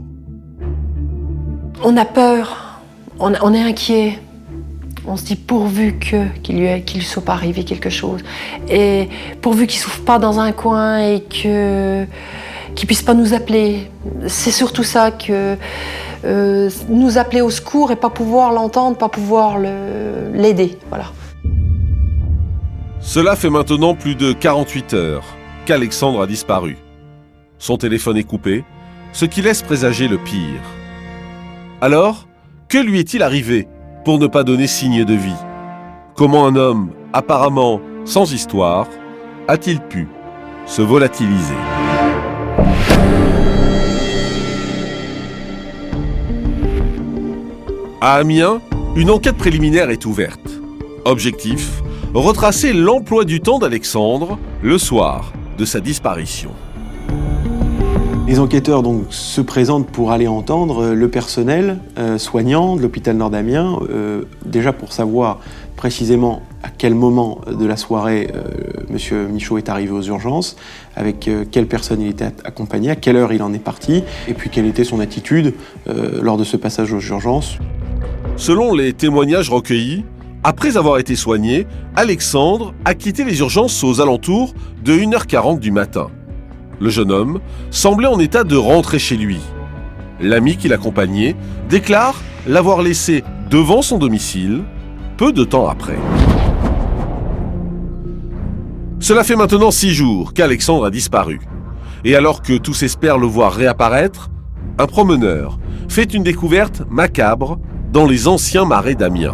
On a peur, on est inquiet. On se dit pourvu qu'il lui soit pas arrivé quelque chose. Et pourvu qu'il ne souffre pas dans un coin et qu'il ne puisse pas nous appeler. C'est surtout ça, que nous appeler au secours et pas pouvoir l'entendre, pas pouvoir l'aider. Voilà.
Cela fait maintenant plus de 48 heures qu'Alexandre a disparu. Son téléphone est coupé, ce qui laisse présager le pire. Alors, que lui est-il arrivé pour ne pas donner signe de vie. Comment un homme, apparemment sans histoire, a-t-il pu se volatiliser ? À Amiens, une enquête préliminaire est ouverte. Objectif, retracer l'emploi du temps d'Alexandre le soir de sa disparition.
Les enquêteurs donc se présentent pour aller entendre le personnel soignant de l'hôpital Nord d'Amiens, déjà pour savoir précisément à quel moment de la soirée M. Michaud est arrivé aux urgences, avec quelle personne il était accompagné, à quelle heure il en est parti, et puis quelle était son attitude lors de ce passage aux urgences.
Selon les témoignages recueillis, après avoir été soigné, Alexandre a quitté les urgences aux alentours de 1h40 du matin. Le jeune homme semblait en état de rentrer chez lui. L'ami qui l'accompagnait déclare l'avoir laissé devant son domicile peu de temps après. Cela fait maintenant 6 jours qu'Alexandre a disparu. Et alors que tous espèrent le voir réapparaître, un promeneur fait une découverte macabre dans les anciens marais d'Amiens.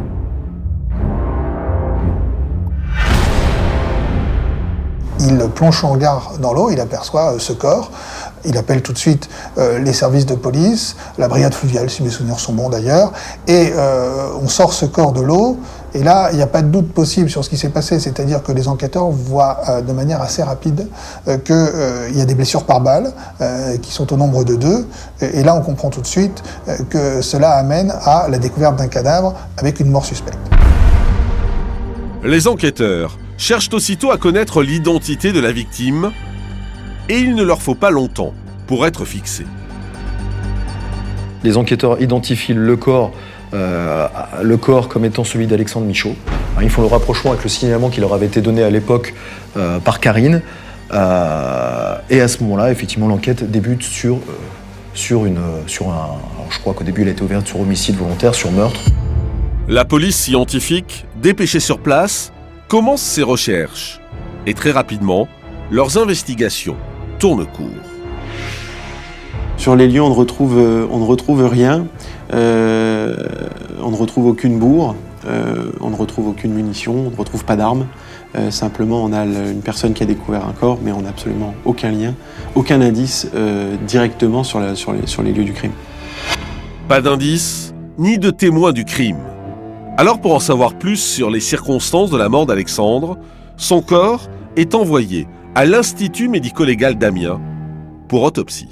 Il plonge son regard dans l'eau, il aperçoit ce corps. Il appelle tout de suite les services de police, la brigade fluviale, si mes souvenirs sont bons d'ailleurs, et on sort ce corps de l'eau. Et là, il n'y a pas de doute possible sur ce qui s'est passé, c'est-à-dire que les enquêteurs voient de manière assez rapide qu'il y a des blessures par balle qui sont au nombre de 2. Et là, on comprend tout de suite que cela amène à la découverte d'un cadavre avec une mort suspecte.
Les enquêteurs cherchent aussitôt à connaître l'identité de la victime et il ne leur faut pas longtemps pour être fixés.
Les enquêteurs identifient le corps comme étant celui d'Alexandre Michaud. Ils font le rapprochement avec le signalement qui leur avait été donné à l'époque par Karine. Et à ce moment-là, effectivement, l'enquête débute sur un... Je crois qu'au début, elle a été ouverte sur homicide volontaire, sur meurtre.
La police scientifique, dépêchée sur place, commence ses recherches. Et très rapidement, leurs investigations tournent court.
Sur les lieux, on ne retrouve rien. On ne retrouve aucune bourre, on ne retrouve aucune munition, on ne retrouve pas d'armes. Simplement, on a une personne qui a découvert un corps, mais on n'a absolument aucun lien, aucun indice directement sur les lieux du crime.
Pas d'indice, ni de témoins du crime. Alors, pour en savoir plus sur les circonstances de la mort d'Alexandre, son corps est envoyé à l'Institut médico-légal d'Amiens pour autopsie.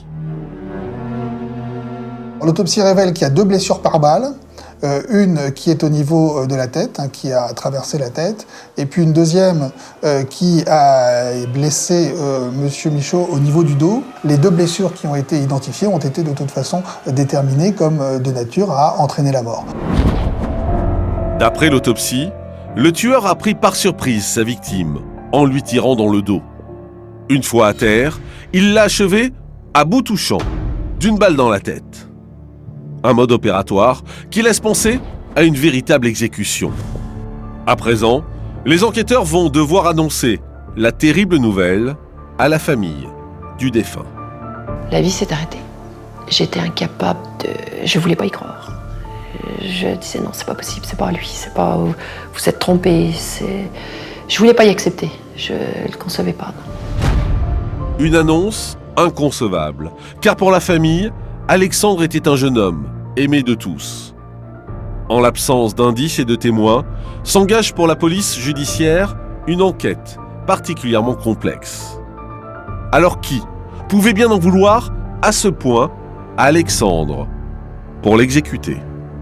L'autopsie révèle qu'il y a 2 blessures par balle, une qui est au niveau de la tête, qui a traversé la tête, et puis une deuxième qui a blessé M. Michaud au niveau du dos. Les 2 blessures qui ont été identifiées ont été de toute façon déterminées comme de nature à entraîner la mort.
D'après l'autopsie, le tueur a pris par surprise sa victime en lui tirant dans le dos. Une fois à terre, il l'a achevé à bout touchant, d'une balle dans la tête. Un mode opératoire qui laisse penser à une véritable exécution. À présent, les enquêteurs vont devoir annoncer la terrible nouvelle à la famille du défunt.
La vie s'est arrêtée. J'étais incapable de... Je voulais pas y croire. Je disais non, c'est pas possible, c'est pas lui, c'est pas... Vous êtes trompés, c'est... Je voulais pas y accepter, je le concevais pas. Non.
Une annonce inconcevable, car pour la famille, Alexandre était un jeune homme, aimé de tous. En l'absence d'indices et de témoins, s'engage pour la police judiciaire une enquête particulièrement complexe. Alors qui pouvait bien en vouloir à ce point à Alexandre pour l'exécuter ?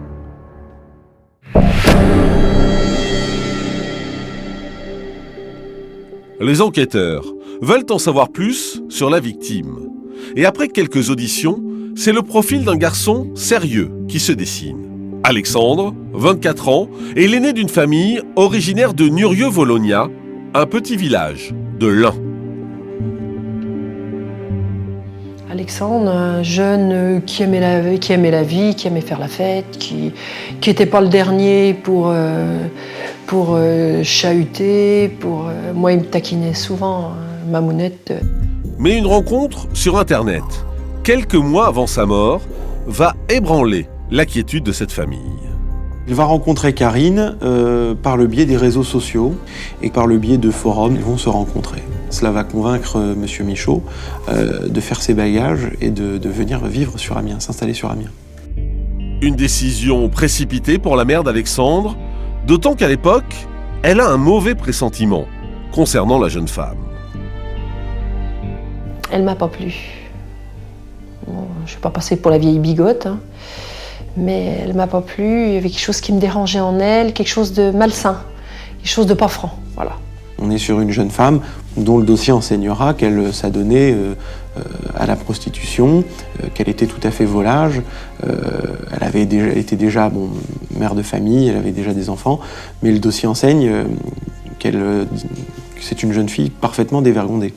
Les enquêteurs veulent en savoir plus sur la victime. Et après quelques auditions, c'est le profil d'un garçon sérieux qui se dessine. Alexandre, 24 ans, est l'aîné d'une famille originaire de Nurieux-Volonia, un petit village de l'Ain.
Alexandre, un jeune qui aimait la vie, qui aimait faire la fête, qui n'était pas le dernier pour chahuter, moi il me taquinait souvent, mamounette.
Mais une rencontre sur Internet, quelques mois avant sa mort, va ébranler la quiétude de cette famille.
Il va rencontrer Karine par le biais des réseaux sociaux et par le biais de forums, ils vont se rencontrer. Cela va convaincre M. Michaud de faire ses bagages et de venir vivre sur Amiens, s'installer sur Amiens.
Une décision précipitée pour la mère d'Alexandre, d'autant qu'à l'époque, elle a un mauvais pressentiment concernant la jeune femme.
Elle m'a pas plu. Bon, je suis pas passée pour la vieille bigote, hein, mais elle m'a pas plu. Il y avait quelque chose qui me dérangeait en elle, quelque chose de malsain, quelque chose de pas franc, voilà.
On est sur une jeune femme dont le dossier enseignera qu'elle s'adonnait à la prostitution, qu'elle était tout à fait volage. Elle était déjà mère de famille, elle avait déjà des enfants, mais le dossier enseigne que c'est une jeune fille parfaitement dévergondée.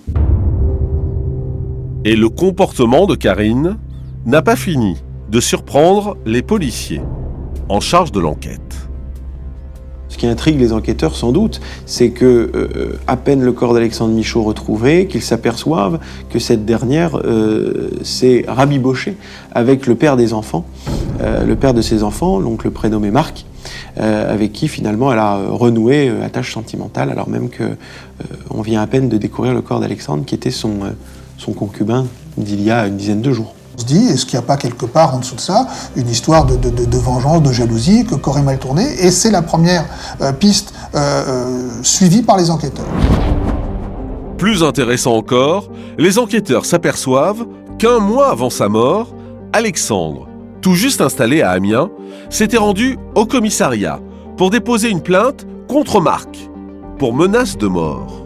Et le comportement de Karine n'a pas fini de surprendre les policiers en charge de l'enquête.
Ce qui intrigue les enquêteurs sans doute, c'est que à peine le corps d'Alexandre Michaud retrouvé, qu'ils s'aperçoivent que cette dernière s'est rabibochée avec le père des enfants, le père de ses enfants, l'oncle prénommé Marc, avec qui finalement elle a renoué attache sentimentale, alors même qu'on vient à peine de découvrir le corps d'Alexandre qui était son concubin d'il y a une dizaine de jours.
On se dit, est-ce qu'il n'y a pas quelque part en dessous de ça une histoire de vengeance, de jalousie, que qu'aurait mal tourné? Et c'est la première piste suivie par les enquêteurs.
Plus intéressant encore, les enquêteurs s'aperçoivent qu'un mois avant sa mort, Alexandre, tout juste installé à Amiens, s'était rendu au commissariat pour déposer une plainte contre Marc pour menace de mort.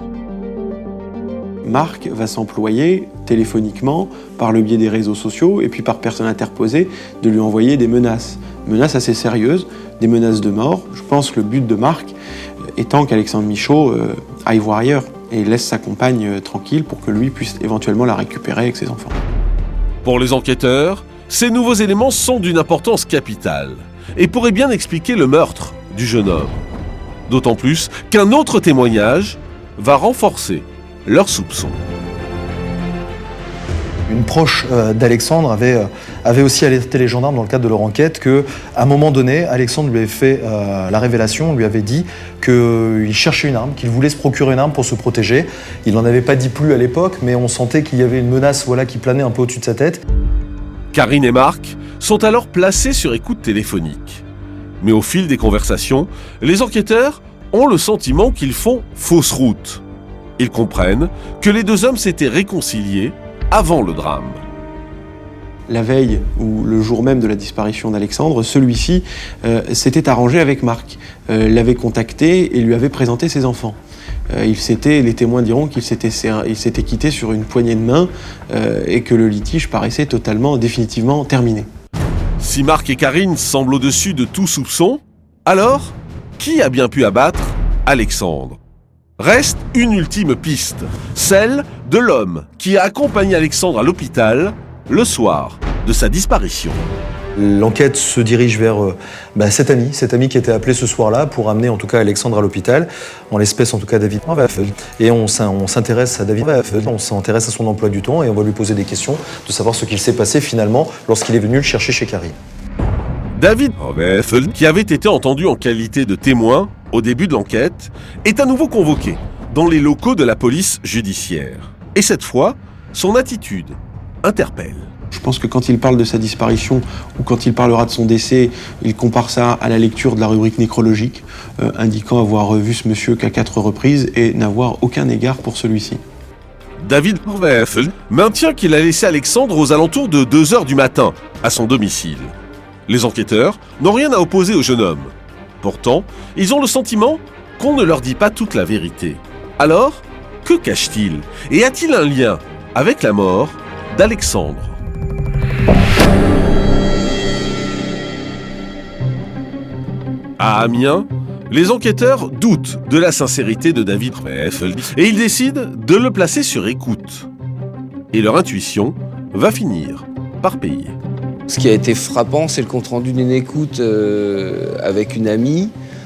Marc va s'employer téléphoniquement, par le biais des réseaux sociaux et puis par personne interposée, de lui envoyer des menaces. Menaces assez sérieuses, des menaces de mort. Je pense que le but de Marc étant qu'Alexandre Michaud aille voir ailleurs et laisse sa compagne tranquille pour que lui puisse éventuellement la récupérer avec ses enfants.
Pour les enquêteurs, ces nouveaux éléments sont d'une importance capitale et pourraient bien expliquer le meurtre du jeune homme. D'autant plus qu'un autre témoignage va renforcer leurs soupçons.
Une proche d'Alexandre avait aussi alerté les gendarmes dans le cadre de leur enquête qu'à un moment donné, Alexandre lui avait fait la révélation, lui avait dit qu'il cherchait une arme, qu'il voulait se procurer une arme pour se protéger. Il n'en avait pas dit plus à l'époque, mais on sentait qu'il y avait une menace qui planait un peu au-dessus de sa tête.
Karine et Marc sont alors placés sur écoute téléphonique. Mais au fil des conversations, les enquêteurs ont le sentiment qu'ils font fausse route. Ils comprennent que les deux hommes s'étaient réconciliés avant le drame.
La veille ou le jour même de la disparition d'Alexandre, celui-ci s'était arrangé avec Marc, l'avait contacté et lui avait présenté ses enfants. Les témoins diront qu'il s'était quitté sur une poignée de main et que le litige paraissait définitivement terminé.
Si Marc et Karine semblent au-dessus de tout soupçon, alors qui a bien pu abattre Alexandre? Reste une ultime piste, celle de l'homme qui a accompagné Alexandre à l'hôpital le soir de sa disparition.
L'enquête se dirige vers cet ami qui était appelé ce soir-là pour amener en tout cas Alexandre à l'hôpital, en l'espèce en tout cas David. Et on s'intéresse à David, on s'intéresse à son emploi du temps et on va lui poser des questions de savoir ce qu'il s'est passé finalement lorsqu'il est venu le chercher chez Karine.
David, qui avait été entendu en qualité de témoin au début de l'enquête, est à nouveau convoqué dans les locaux de la police judiciaire. Et cette fois, son attitude interpelle.
Je pense que quand il parle de sa disparition ou quand il parlera de son décès, il compare ça à la lecture de la rubrique nécrologique, indiquant avoir vu ce monsieur qu'à 4 reprises et n'avoir aucun égard pour celui-ci.
David maintient qu'il a laissé Alexandre aux alentours de 2h du matin à son domicile. Les enquêteurs n'ont rien à opposer au jeune homme. Pourtant, ils ont le sentiment qu'on ne leur dit pas toute la vérité. Alors, que cache-t-il? Et a-t-il un lien avec la mort d'Alexandre? À Amiens, les enquêteurs doutent de la sincérité de David et ils décident de le placer sur écoute. Et leur intuition va finir par payer.
Ce qui a été frappant, c'est le compte-rendu d'une écoute avec une amie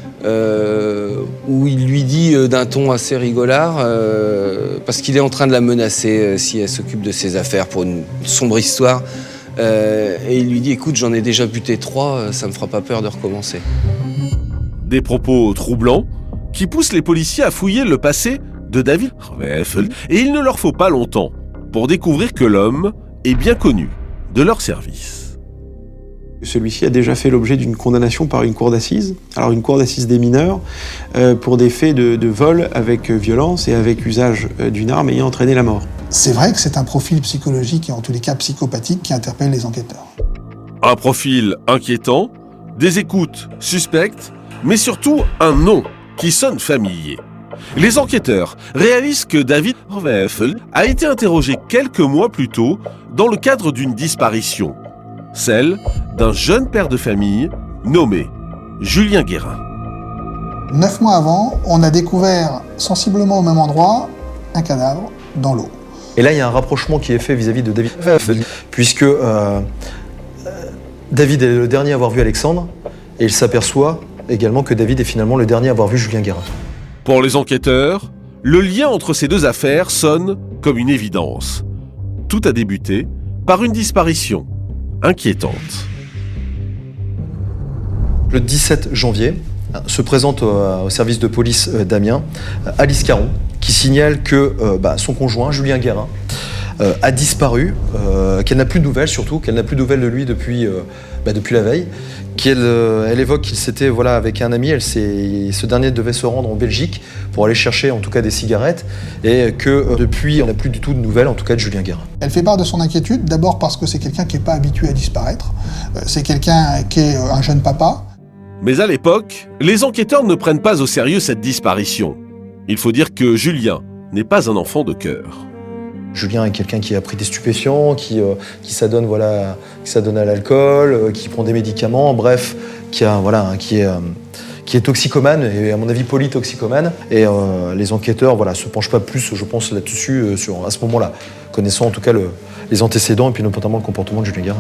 où il lui dit d'un ton assez rigolard parce qu'il est en train de la menacer si elle s'occupe de ses affaires pour une sombre histoire. Et il lui dit « Écoute, j'en ai déjà buté 3, ça me fera pas peur de recommencer ».
Des propos troublants qui poussent les policiers à fouiller le passé de David Weffel. Et il ne leur faut pas longtemps pour découvrir que l'homme est bien connu de leur service.
Celui-ci a déjà fait l'objet d'une condamnation par une cour d'assises. Alors une cour d'assises des mineurs pour des faits de vol avec violence et avec usage d'une arme ayant entraîné la mort.
C'est vrai que c'est un profil psychologique et en tous les cas psychopathique qui interpelle les enquêteurs.
Un profil inquiétant, des écoutes suspectes, mais surtout un nom qui sonne familier. Les enquêteurs réalisent que David Weffel a été interrogé quelques mois plus tôt dans le cadre d'une disparition, celle d'un jeune père de famille nommé Julien Guérin.
9 mois avant, on a découvert sensiblement au même endroit un cadavre dans l'eau.
Et là, il y a un rapprochement qui est fait vis-à-vis de David Weffel, puisque David est le dernier à avoir vu Alexandre, et il s'aperçoit également que David est finalement le dernier à avoir vu Julien Guérin.
Pour les enquêteurs, le lien entre ces deux affaires sonne comme une évidence. Tout a débuté par une disparition inquiétante.
Le 17 janvier, se présente au service de police d'Amiens Alice Caron, qui signale que son conjoint, Julien Guérin, a disparu, qu'elle n'a plus de nouvelles, surtout qu'elle n'a plus de nouvelles de lui depuis la veille, elle évoque qu'il s'était avec un ami, ce dernier devait se rendre en Belgique pour aller chercher en tout cas des cigarettes, et que depuis on n'a plus du tout de nouvelles, en tout cas de Julien Guérin.
Elle fait part de son inquiétude, d'abord parce que c'est quelqu'un qui n'est pas habitué à disparaître, c'est quelqu'un qui est un jeune papa.
Mais à l'époque, les enquêteurs ne prennent pas au sérieux cette disparition. Il faut dire que Julien n'est pas un enfant de cœur.
Julien est quelqu'un qui a pris des stupéfiants, qui s'adonne à l'alcool, qui prend des médicaments, bref, qui est toxicomane, et à mon avis polytoxicomane. Et les enquêteurs se penchent pas plus, je pense, là-dessus, à ce moment-là, connaissant en tout cas les antécédents et puis notamment le comportement de Julien Guérin.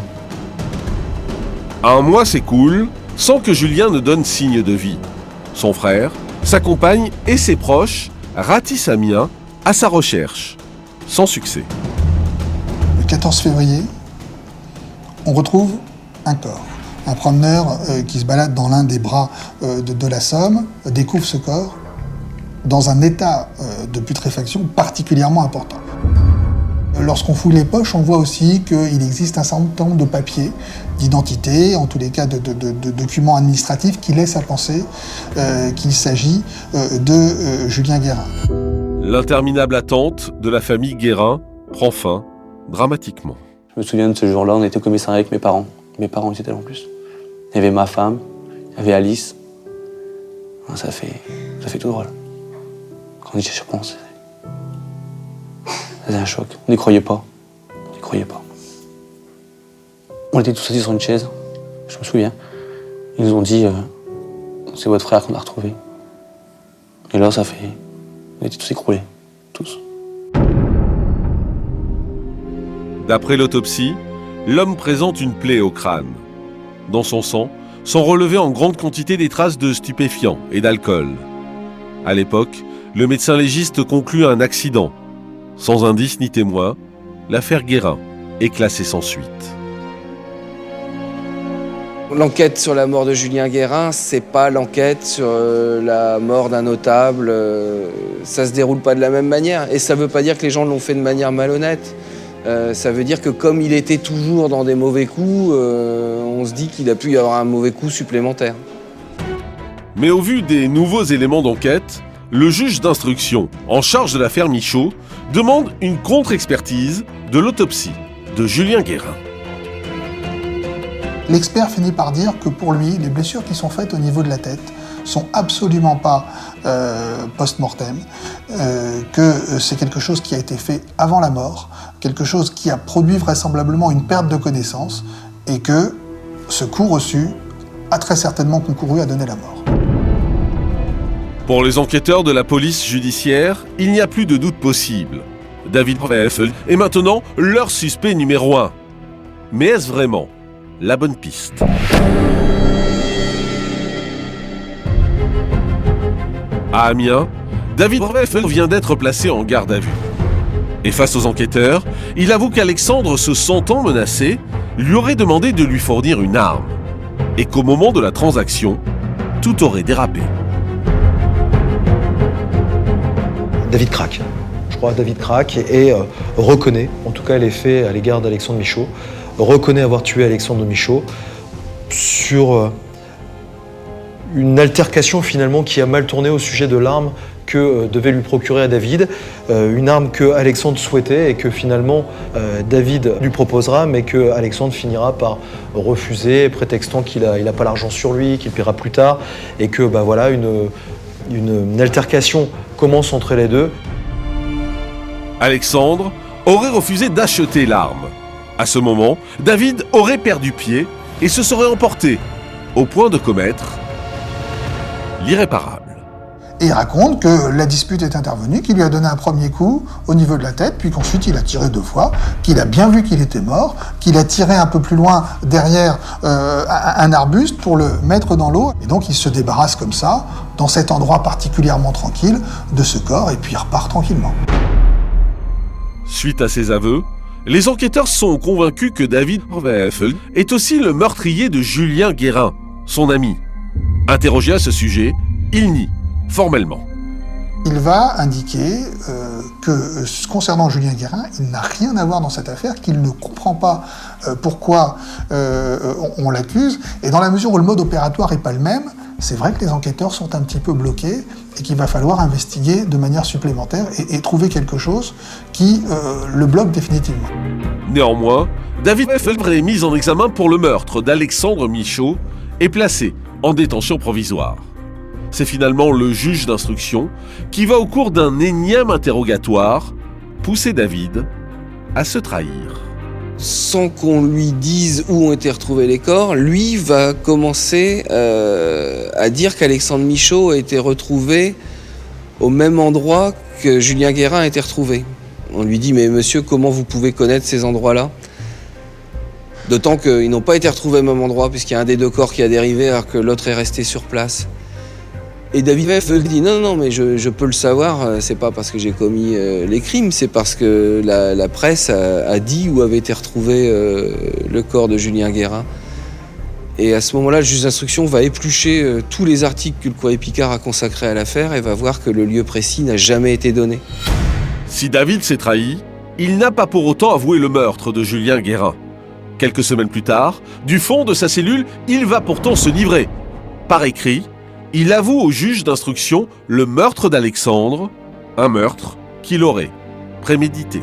Un mois s'écoule sans que Julien ne donne signe de vie. Son frère, sa compagne et ses proches ratissent Amiens à sa recherche, sans succès.
Le 14 février, on retrouve un corps. Un promeneur qui se balade dans l'un des bras de la Somme découvre ce corps dans un état de putréfaction particulièrement important. Lorsqu'on fouille les poches, on voit aussi qu'il existe un certain nombre de papiers d'identité, en tous les cas de documents administratifs qui laissent à penser qu'il s'agit de Julien Guérin.
L'interminable attente de la famille Guérin prend fin dramatiquement.
Je me souviens de ce jour-là, on était au commissariat avec mes parents. Mes parents étaient là en plus. Il y avait ma femme, il y avait Alice. Ça fait tout drôle. Quand on y repense, c'est un choc. On n'y croyait pas. On était tous assis sur une chaise, je me souviens. Ils nous ont dit c'est votre frère qu'on a retrouvé. Et là, on était tous écroulés. Tous.
D'après l'autopsie, l'homme présente une plaie au crâne. Dans son sang sont relevées en grande quantité des traces de stupéfiants et d'alcool. À l'époque, le médecin légiste conclut un accident. Sans indice ni témoin, l'affaire Guérin est classée sans suite.
L'enquête sur la mort de Julien Guérin, c'est pas l'enquête sur la mort d'un notable. Ça se déroule pas de la même manière. Et ça veut pas dire que les gens l'ont fait de manière malhonnête. Ça veut dire que comme il était toujours dans des mauvais coups, on se dit qu'il a pu y avoir un mauvais coup supplémentaire.
Mais au vu des nouveaux éléments d'enquête, le juge d'instruction en charge de l'affaire Michaud demande une contre-expertise de l'autopsie de Julien Guérin.
L'expert finit par dire que pour lui, les blessures qui sont faites au niveau de la tête sont absolument pas post-mortem, que c'est quelque chose qui a été fait avant la mort, quelque chose qui a produit vraisemblablement une perte de connaissance, et que ce coup reçu a très certainement concouru à donner la mort.
Pour les enquêteurs de la police judiciaire, il n'y a plus de doute possible. David Weffel est maintenant leur suspect numéro 1. Mais est-ce vraiment la bonne piste ? À Amiens, David Weffel vient d'être placé en garde à vue. Et face aux enquêteurs, il avoue qu'Alexandre, se sentant menacé, lui aurait demandé de lui fournir une arme. Et qu'au moment de la transaction, tout aurait dérapé.
David craque. Je crois que David craque et reconnaît, en tout cas les faits à l'égard d'Alexandre Michaud, reconnaît avoir tué Alexandre Michaud sur une altercation finalement qui a mal tourné au sujet de l'arme que devait lui procurer à David, une arme que Alexandre souhaitait et que finalement David lui proposera, mais que Alexandre finira par refuser, prétextant qu'il a pas l'argent sur lui, qu'il paiera plus tard, et que voilà, une altercation commence entre les deux.
Alexandre aurait refusé d'acheter l'arme. À ce moment, David aurait perdu pied et se serait emporté, au point de commettre l'irréparable.
Et il raconte que la dispute est intervenue, qu'il lui a donné un premier coup au niveau de la tête, puis qu'ensuite il a tiré 2 fois, qu'il a bien vu qu'il était mort, qu'il a tiré un peu plus loin derrière un arbuste pour le mettre dans l'eau. Et donc il se débarrasse comme ça, dans cet endroit particulièrement tranquille, de ce corps, et puis il repart tranquillement.
Suite à ces aveux, les enquêteurs sont convaincus que David est aussi le meurtrier de Julien Guérin, son ami. Interrogé à ce sujet, il nie formellement.
Il va indiquer que concernant Julien Guérin, il n'a rien à voir dans cette affaire, qu'il ne comprend pas pourquoi on l'accuse. Et dans la mesure où le mode opératoire n'est pas le même, c'est vrai que les enquêteurs sont un petit peu bloqués et qu'il va falloir investiguer de manière supplémentaire et trouver quelque chose qui le bloque définitivement.
Néanmoins, David est mis en examen pour le meurtre d'Alexandre Michaud et placé en détention provisoire. C'est finalement le juge d'instruction qui va, au cours d'un énième interrogatoire, pousser David à se trahir.
Sans qu'on lui dise où ont été retrouvés les corps, lui va commencer à dire qu'Alexandre Michaud a été retrouvé au même endroit que Julien Guérin a été retrouvé. On lui dit « Mais monsieur, comment vous pouvez connaître ces endroits-là » D'autant qu'ils n'ont pas été retrouvés au même endroit, puisqu'il y a un des 2 corps qui a dérivé alors que l'autre est resté sur place. Et David dit non, mais je peux le savoir, c'est pas parce que j'ai commis les crimes, c'est parce que la presse a dit où avait été retrouvé le corps de Julien Guérin. Et à ce moment-là, le juge d'instruction va éplucher tous les articles que le Courrier Picard a consacrés à l'affaire et va voir que le lieu précis n'a jamais été donné.
Si David s'est trahi, il n'a pas pour autant avoué le meurtre de Julien Guérin. Quelques semaines plus tard, du fond de sa cellule, il va pourtant se livrer. Par écrit, il avoue au juge d'instruction le meurtre d'Alexandre, un meurtre qu'il aurait prémédité.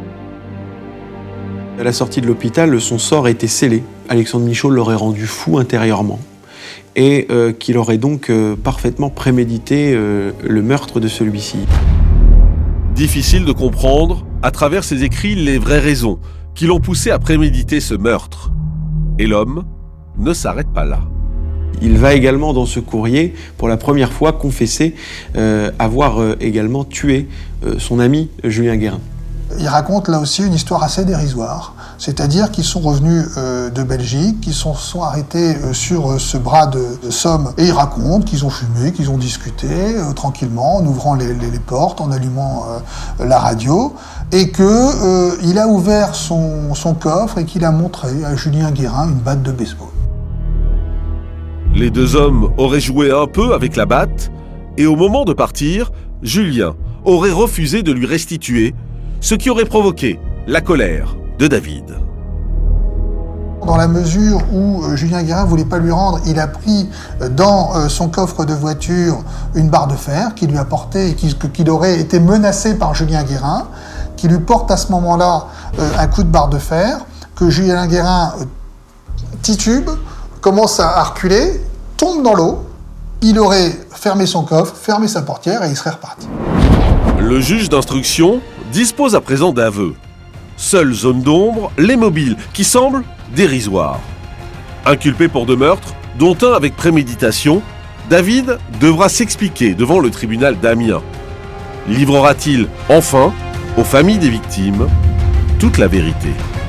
À la sortie de l'hôpital, son sort était scellé. Alexandre Michaud l'aurait rendu fou intérieurement et qu'il aurait donc parfaitement prémédité le meurtre de celui-ci.
Difficile de comprendre, à travers ses écrits, les vraies raisons qui l'ont poussé à préméditer ce meurtre. Et l'homme ne s'arrête pas là.
Il va également dans ce courrier, pour la première fois, confesser avoir également tué son ami Julien Guérin.
Il raconte là aussi une histoire assez dérisoire, c'est-à-dire qu'ils sont revenus de Belgique, qu'ils sont arrêtés sur ce bras de Somme, et ils racontent qu'ils ont fumé, qu'ils ont discuté tranquillement, en ouvrant les portes, en allumant la radio, et qu'il a ouvert son coffre et qu'il a montré à Julien Guérin une batte de baseball.
Les 2 hommes auraient joué un peu avec la batte, et au moment de partir, Julien aurait refusé de lui restituer, ce qui aurait provoqué la colère de David.
Dans la mesure où Julien Guérin ne voulait pas lui rendre, il a pris dans son coffre de voiture une barre de fer qu'il lui a portée et qu'il aurait été menacé par Julien Guérin, qui lui porte à ce moment-là un coup de barre de fer, que Julien Guérin titube, commence à reculer, tombe dans l'eau, il aurait fermé son coffre, fermé sa portière et il serait reparti.
Le juge d'instruction dispose à présent d'aveux. Seule zone d'ombre, les mobiles, qui semblent dérisoires. Inculpé pour 2 meurtres, dont un avec préméditation, David devra s'expliquer devant le tribunal d'Amiens. Livrera-t-il enfin aux familles des victimes toute la vérité ?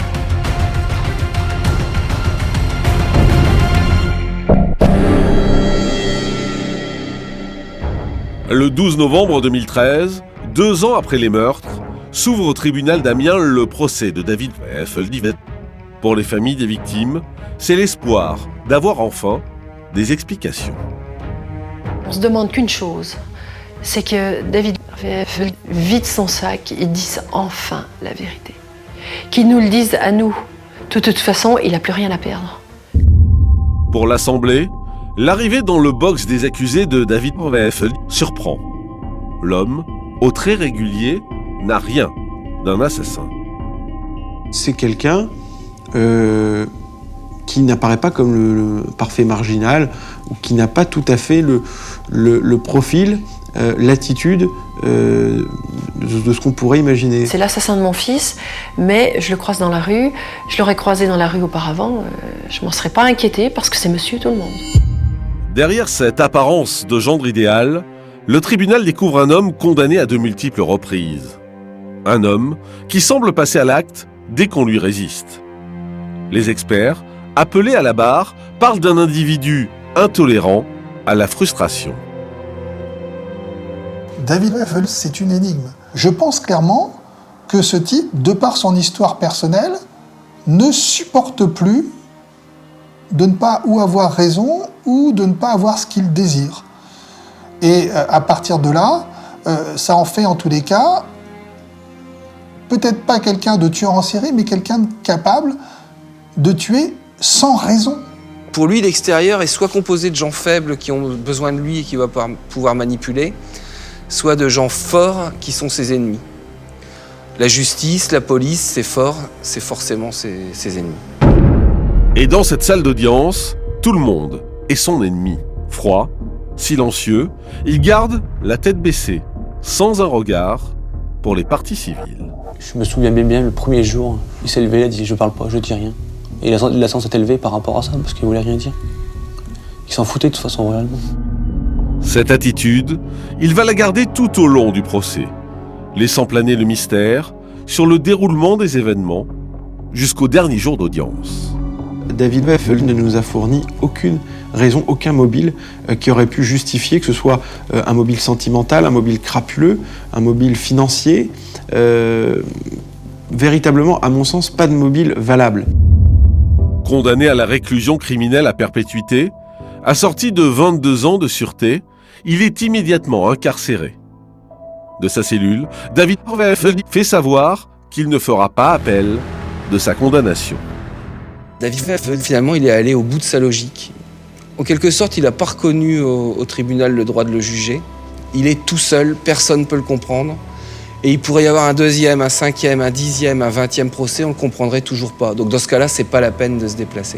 Le 12 novembre 2013, 2 ans après les meurtres, s'ouvre au tribunal d'Amiens le procès de David Feldivet. Pour les familles des victimes, c'est l'espoir d'avoir enfin des explications.
se demande qu'une chose, c'est que David vide son sac et dise enfin la vérité. Qu'il nous le dise à nous. De toute façon, il n'a plus rien à perdre.
Pour l'Assemblée, l'arrivée dans le box des accusés de David VFL surprend. L'homme, au trait régulier, n'a rien d'un assassin.
C'est quelqu'un qui n'apparaît pas comme le parfait marginal, ou qui n'a pas tout à fait le profil, l'attitude de ce qu'on pourrait imaginer.
C'est l'assassin de mon fils, mais je le croise dans la rue. Je l'aurais croisé dans la rue auparavant. Je m'en serais pas inquiétée parce que c'est monsieur tout le monde.
Derrière cette apparence de gendre idéal, le tribunal découvre un homme condamné à de multiples reprises. Un homme qui semble passer à l'acte dès qu'on lui résiste. Les experts, appelés à la barre, parlent d'un individu intolérant à la frustration.
David Weffel, c'est une énigme. Je pense clairement que ce type, de par son histoire personnelle, ne supporte plus de ne pas ou avoir raison ou de ne pas avoir ce qu'il désire. Et à partir de là, ça en fait en tous les cas, peut-être pas quelqu'un de tueur en série, mais quelqu'un de capable de tuer sans raison.
Pour lui, l'extérieur est soit composé de gens faibles qui ont besoin de lui et qu'il va pouvoir manipuler, soit de gens forts qui sont ses ennemis. La justice, la police, c'est fort, c'est forcément ses ennemis.
Et dans cette salle d'audience, tout le monde est son ennemi. Froid, silencieux, il garde la tête baissée, sans un regard pour les parties civiles.
Je me souviens bien, le premier jour, il s'est levé, il a dit « je parle pas, je dis rien ». Et il a senti s'être élevé par rapport à ça, parce qu'il voulait rien dire. Il s'en foutait de toute façon, réellement.
Cette attitude, il va la garder tout au long du procès, laissant planer le mystère sur le déroulement des événements jusqu'au dernier jour d'audience.
David Weffel ne nous a fourni aucune raison, aucun mobile qui aurait pu justifier que ce soit un mobile sentimental, un mobile crapuleux, un mobile financier. Véritablement, à mon sens, pas de mobile valable.
Condamné à la réclusion criminelle à perpétuité, assorti de 22 ans de sûreté, il est immédiatement incarcéré. De sa cellule, David Weffel fait savoir qu'il ne fera pas appel de sa condamnation.
David Weffel, finalement, il est allé au bout de sa logique. En quelque sorte, il n'a pas reconnu au tribunal le droit de le juger. Il est tout seul, personne ne peut le comprendre. Et il pourrait y avoir un deuxième, un cinquième, un dixième, un 20e procès, on ne le comprendrait toujours pas. Donc dans ce cas-là, c'est pas la peine de se déplacer.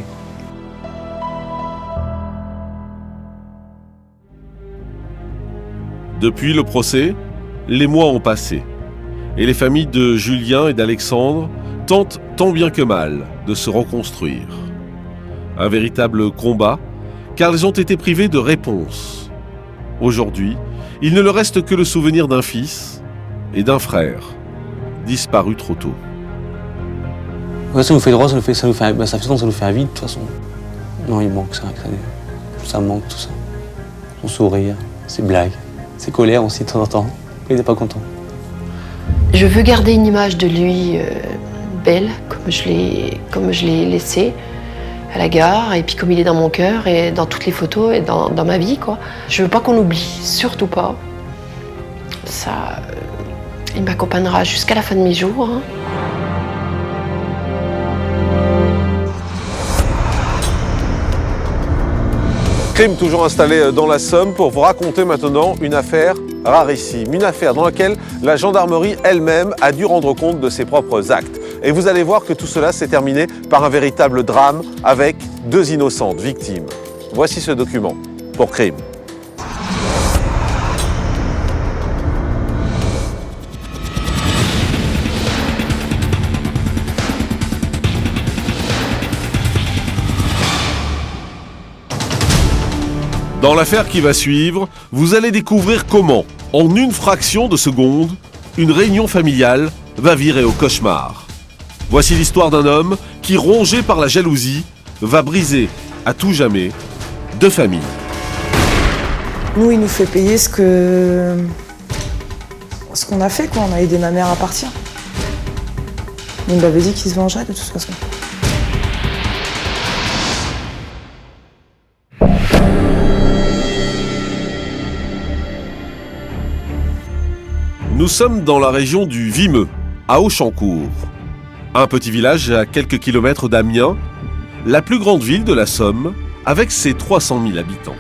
Depuis le procès, les mois ont passé. Et les familles de Julien et d'Alexandre tentent tant bien que mal de se reconstruire. Un véritable combat, car ils ont été privés de réponse. Aujourd'hui, il ne leur reste que le souvenir d'un fils et d'un frère, disparus trop tôt.
Ouais, ça nous fait droit, ça fait ça nous fait un vide de toute façon. Non, il manque ça manque tout ça. Son sourire, ses blagues, ses colères aussi de temps en temps. Il n'est pas content.
Je veux garder une image de lui belle, comme je l'ai laissé à la gare, et puis comme il est dans mon cœur et dans toutes les photos et dans ma vie, quoi. Je veux pas qu'on l'oublie, surtout pas. Ça, il m'accompagnera jusqu'à la fin de mes jours. Hein.
Crime toujours installé dans la Somme pour vous raconter maintenant une affaire rarissime. Une affaire dans laquelle la gendarmerie elle-même a dû rendre compte de ses propres actes. Et vous allez voir que tout cela s'est terminé par un véritable drame avec 2 innocentes victimes. Voici ce document pour Crime.
Dans l'affaire qui va suivre, vous allez découvrir comment, en une fraction de seconde, une réunion familiale va virer au cauchemar. Voici l'histoire d'un homme qui, rongé par la jalousie, va briser à tout jamais 2 familles.
Nous, il nous fait payer ce qu'on a fait, quoi. On a aidé ma mère à partir. Il m'avait dit qu'il se vengerait de toute façon.
Nous sommes dans la région du Vimeux, à Auchancourt. Un petit village à quelques kilomètres d'Amiens, la plus grande ville de la Somme, avec ses 300 000 habitants.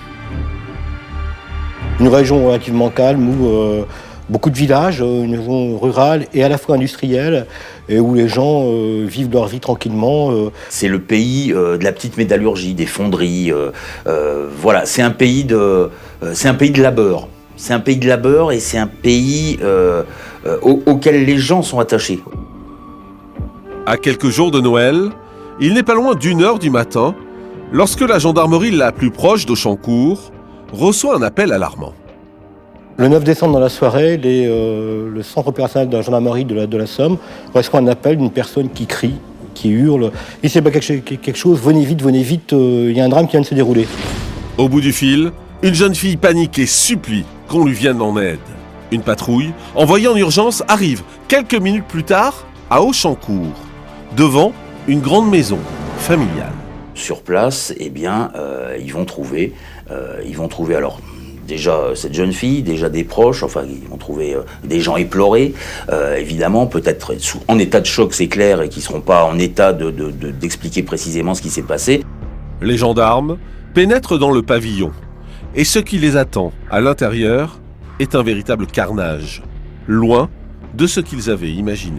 Une région relativement calme où beaucoup de villages, une région rurale et à la fois industrielle, et où les gens vivent leur vie tranquillement.
C'est le pays de la petite métallurgie, des fonderies. Voilà, c'est un pays de labeur. C'est un pays de labeur et c'est un pays auquel les gens sont attachés.
À quelques jours de Noël, il n'est pas loin d'1h du matin, lorsque la gendarmerie la plus proche d'Auchancourt reçoit un appel alarmant.
Le 9 décembre dans la soirée, le centre opérationnel de la gendarmerie de la Somme reçoit un appel d'une personne qui crie, qui hurle. Il s'est passé quelque chose, venez vite, il y a un drame qui vient de se dérouler.
Au bout du fil, une jeune fille paniquée supplie qu'on lui vienne en aide. Une patrouille, envoyée en urgence, arrive quelques minutes plus tard à Auchancourt, devant une grande maison familiale.
Sur place, eh bien, ils vont trouver alors déjà cette jeune fille, déjà des proches, enfin ils vont trouver des gens éplorés, évidemment, peut-être en état de choc, c'est clair, et qui ne seront pas en état d'expliquer précisément ce qui s'est passé.
Les gendarmes pénètrent dans le pavillon, et ce qui les attend à l'intérieur est un véritable carnage, loin de ce qu'ils avaient imaginé.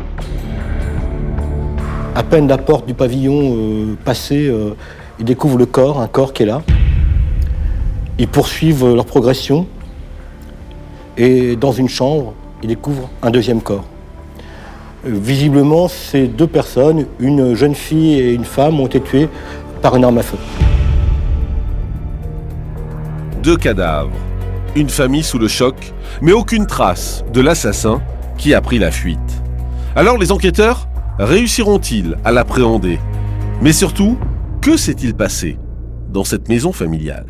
À peine la porte du pavillon passée, ils découvrent le corps, un corps qui est là. Ils poursuivent leur progression et dans une chambre, ils découvrent un deuxième corps. Visiblement, ces deux personnes, une jeune fille et une femme, ont été tuées par une arme à feu.
2 cadavres, une famille sous le choc, mais aucune trace de l'assassin qui a pris la fuite. Alors les enquêteurs réussiront-ils à l'appréhender? Mais surtout, que s'est-il passé dans cette maison familiale?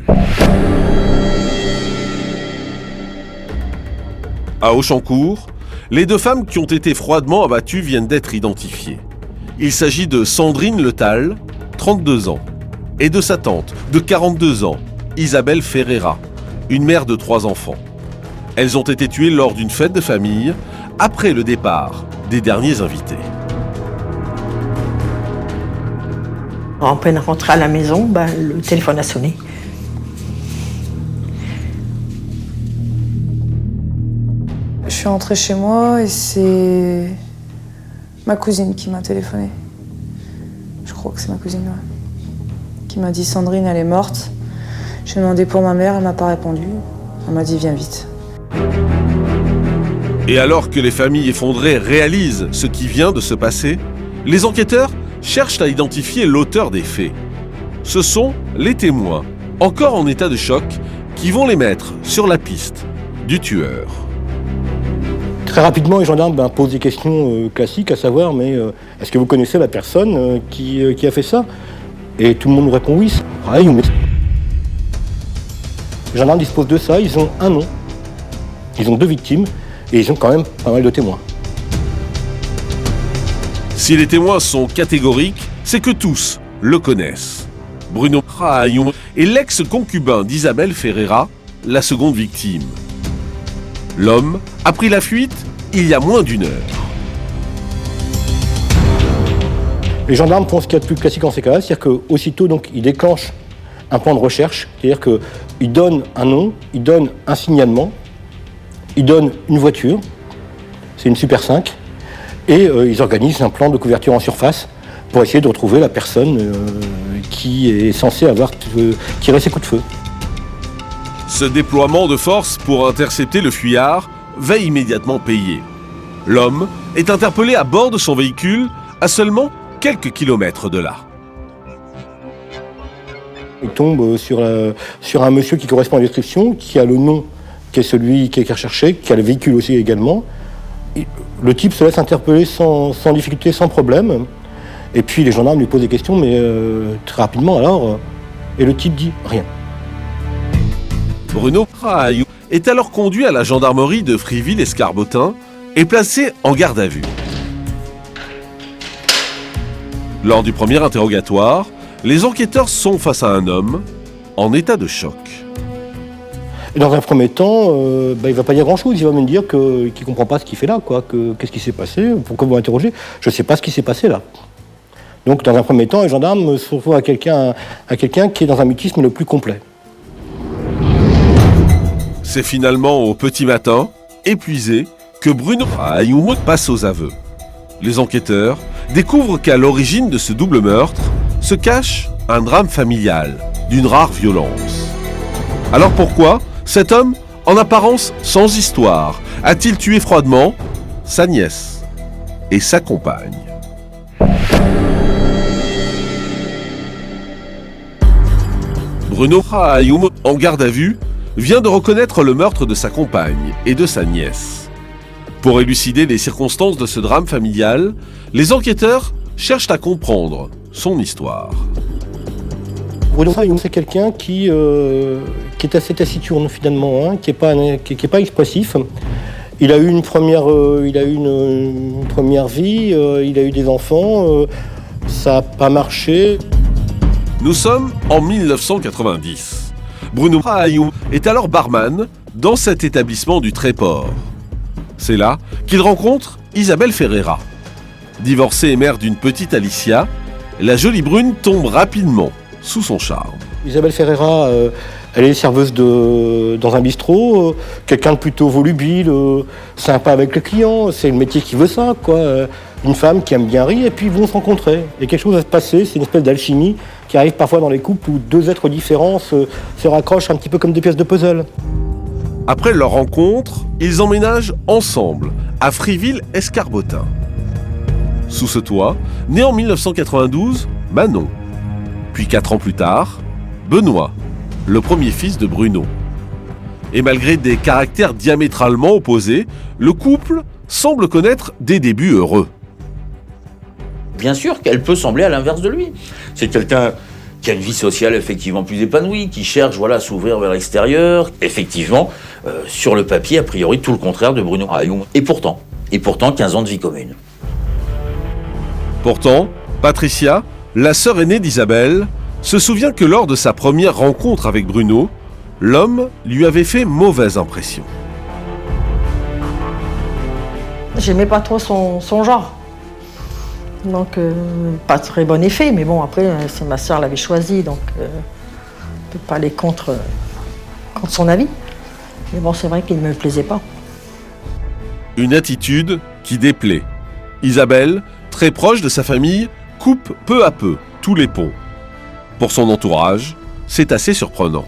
À Auchancourt, les 2 femmes qui ont été froidement abattues viennent d'être identifiées. Il s'agit de Sandrine Letal, 32 ans, et de sa tante, de 42 ans, Isabelle Ferreira, une mère de 3 enfants. Elles ont été tuées lors d'une fête de famille, après le départ des derniers invités.
En peine rentrée à la maison, le téléphone a sonné.
Je suis rentrée chez moi et c'est ma cousine qui m'a téléphoné. Je crois que c'est ma cousine, ouais. Qui m'a dit Sandrine, elle est morte. J'ai demandé pour ma mère, elle m'a pas répondu. Elle m'a dit viens vite.
Et alors que les familles effondrées réalisent ce qui vient de se passer, les enquêteurs cherchent à identifier l'auteur des faits. Ce sont les témoins, encore en état de choc, qui vont les mettre sur la piste du tueur.
Très rapidement, les gendarmes posent des questions classiques, à savoir, mais est-ce que vous connaissez la personne qui a fait ça? Et tout le monde nous répond oui. Les gendarmes disposent de ça, ils ont un nom, ils ont 2 victimes, et ils ont quand même pas mal de témoins.
Si les témoins sont catégoriques, c'est que tous le connaissent. Bruno Crahaillon est l'ex-concubin d'Isabelle Ferreira, la seconde victime. L'homme a pris la fuite il y a moins d'1 heure.
Les gendarmes font ce qu'il y a de plus classique en ces cas-là, c'est-à-dire qu'aussitôt, ils déclenchent un plan de recherche, c'est-à-dire qu'ils donnent un nom, ils donnent un signalement, ils donnent une voiture, c'est une Super 5, et ils organisent un plan de couverture en surface pour essayer de retrouver la personne qui est censée avoir tiré ses coups de feu.
Ce déploiement de force pour intercepter le fuyard va immédiatement payer. L'homme est interpellé à bord de son véhicule à seulement quelques kilomètres de là.
Il tombe sur un monsieur qui correspond à la description, qui a le nom qui est celui qui est recherché, qui a le véhicule aussi également. Le type se laisse interpeller sans difficulté, sans problème. Et puis les gendarmes lui posent des questions, mais très rapidement alors. Et le type dit rien.
Bruno Crahaillon est alors conduit à la gendarmerie de Friville-Escarbotin et placé en garde à vue. Lors du premier interrogatoire, les enquêteurs sont face à un homme en état de choc.
Et dans un premier temps, il ne va pas dire grand-chose. Il va me dire qu'il ne comprend pas ce qu'il fait là, quoi. Qu'est-ce qui s'est passé? Pourquoi vous m'interrogez? Je ne sais pas ce qui s'est passé là. Donc, dans un premier temps, les gendarmes se retrouvent à quelqu'un qui est dans un mutisme le plus complet.
C'est finalement au petit matin, épuisé, que Bruno Ayoum passe aux aveux. Les enquêteurs découvrent qu'à l'origine de ce double meurtre se cache un drame familial d'une rare violence. Alors pourquoi cet homme, en apparence sans histoire, a-t-il tué froidement sa nièce et sa compagne? Bruno Ayoum, en garde à vue, vient de reconnaître le meurtre de sa compagne et de sa nièce. Pour élucider les circonstances de ce drame familial, les enquêteurs cherchent à comprendre son histoire.
Bruno Ayoum, c'est quelqu'un qui est assez taciturne finalement, hein, qui est pas expressif. Il a eu une première vie, il a eu des enfants, ça n'a pas marché.
Nous sommes en 1990. Bruno Ayoum est alors barman dans cet établissement du Tréport. C'est là qu'il rencontre Isabelle Ferreira. Divorcée et mère d'une petite Alicia, la jolie brune tombe rapidement sous son charme.
Isabelle Ferreira, elle est serveuse dans un bistrot, quelqu'un de plutôt volubile, sympa avec le client, c'est le métier qui veut ça, quoi. Une femme qui aime bien rire et puis ils vont se rencontrer. Et quelque chose va se passer, c'est une espèce d'alchimie qui arrive parfois dans les couples où deux êtres différents se raccrochent un petit peu comme des pièces de puzzle.
Après leur rencontre, ils emménagent ensemble à Friville-Escarbotin. Sous ce toit, né en 1992, Manon. Puis 4 ans plus tard, Benoît, le premier fils de Bruno. Et malgré des caractères diamétralement opposés, le couple semble connaître des débuts heureux.
Bien sûr qu'elle peut sembler à l'inverse de lui. C'est quelqu'un qui a une vie sociale effectivement plus épanouie, qui cherche à s'ouvrir vers l'extérieur. Effectivement, sur le papier, a priori, tout le contraire de Bruno Ayoum. Et pourtant, 15 ans de vie commune.
Pourtant, Patricia, la sœur aînée d'Isabelle, se souvient que lors de sa première rencontre avec Bruno, l'homme lui avait fait mauvaise impression.
J'aimais pas trop son genre. Donc, pas très bon effet, mais bon, après, c'est ma soeur l'avait choisi, donc je ne peux pas aller contre son avis. Mais bon, c'est vrai qu'il ne me plaisait pas.
Une attitude qui déplaît. Isabelle, très proche de sa famille, coupe peu à peu tous les ponts. Pour son entourage, c'est assez surprenant.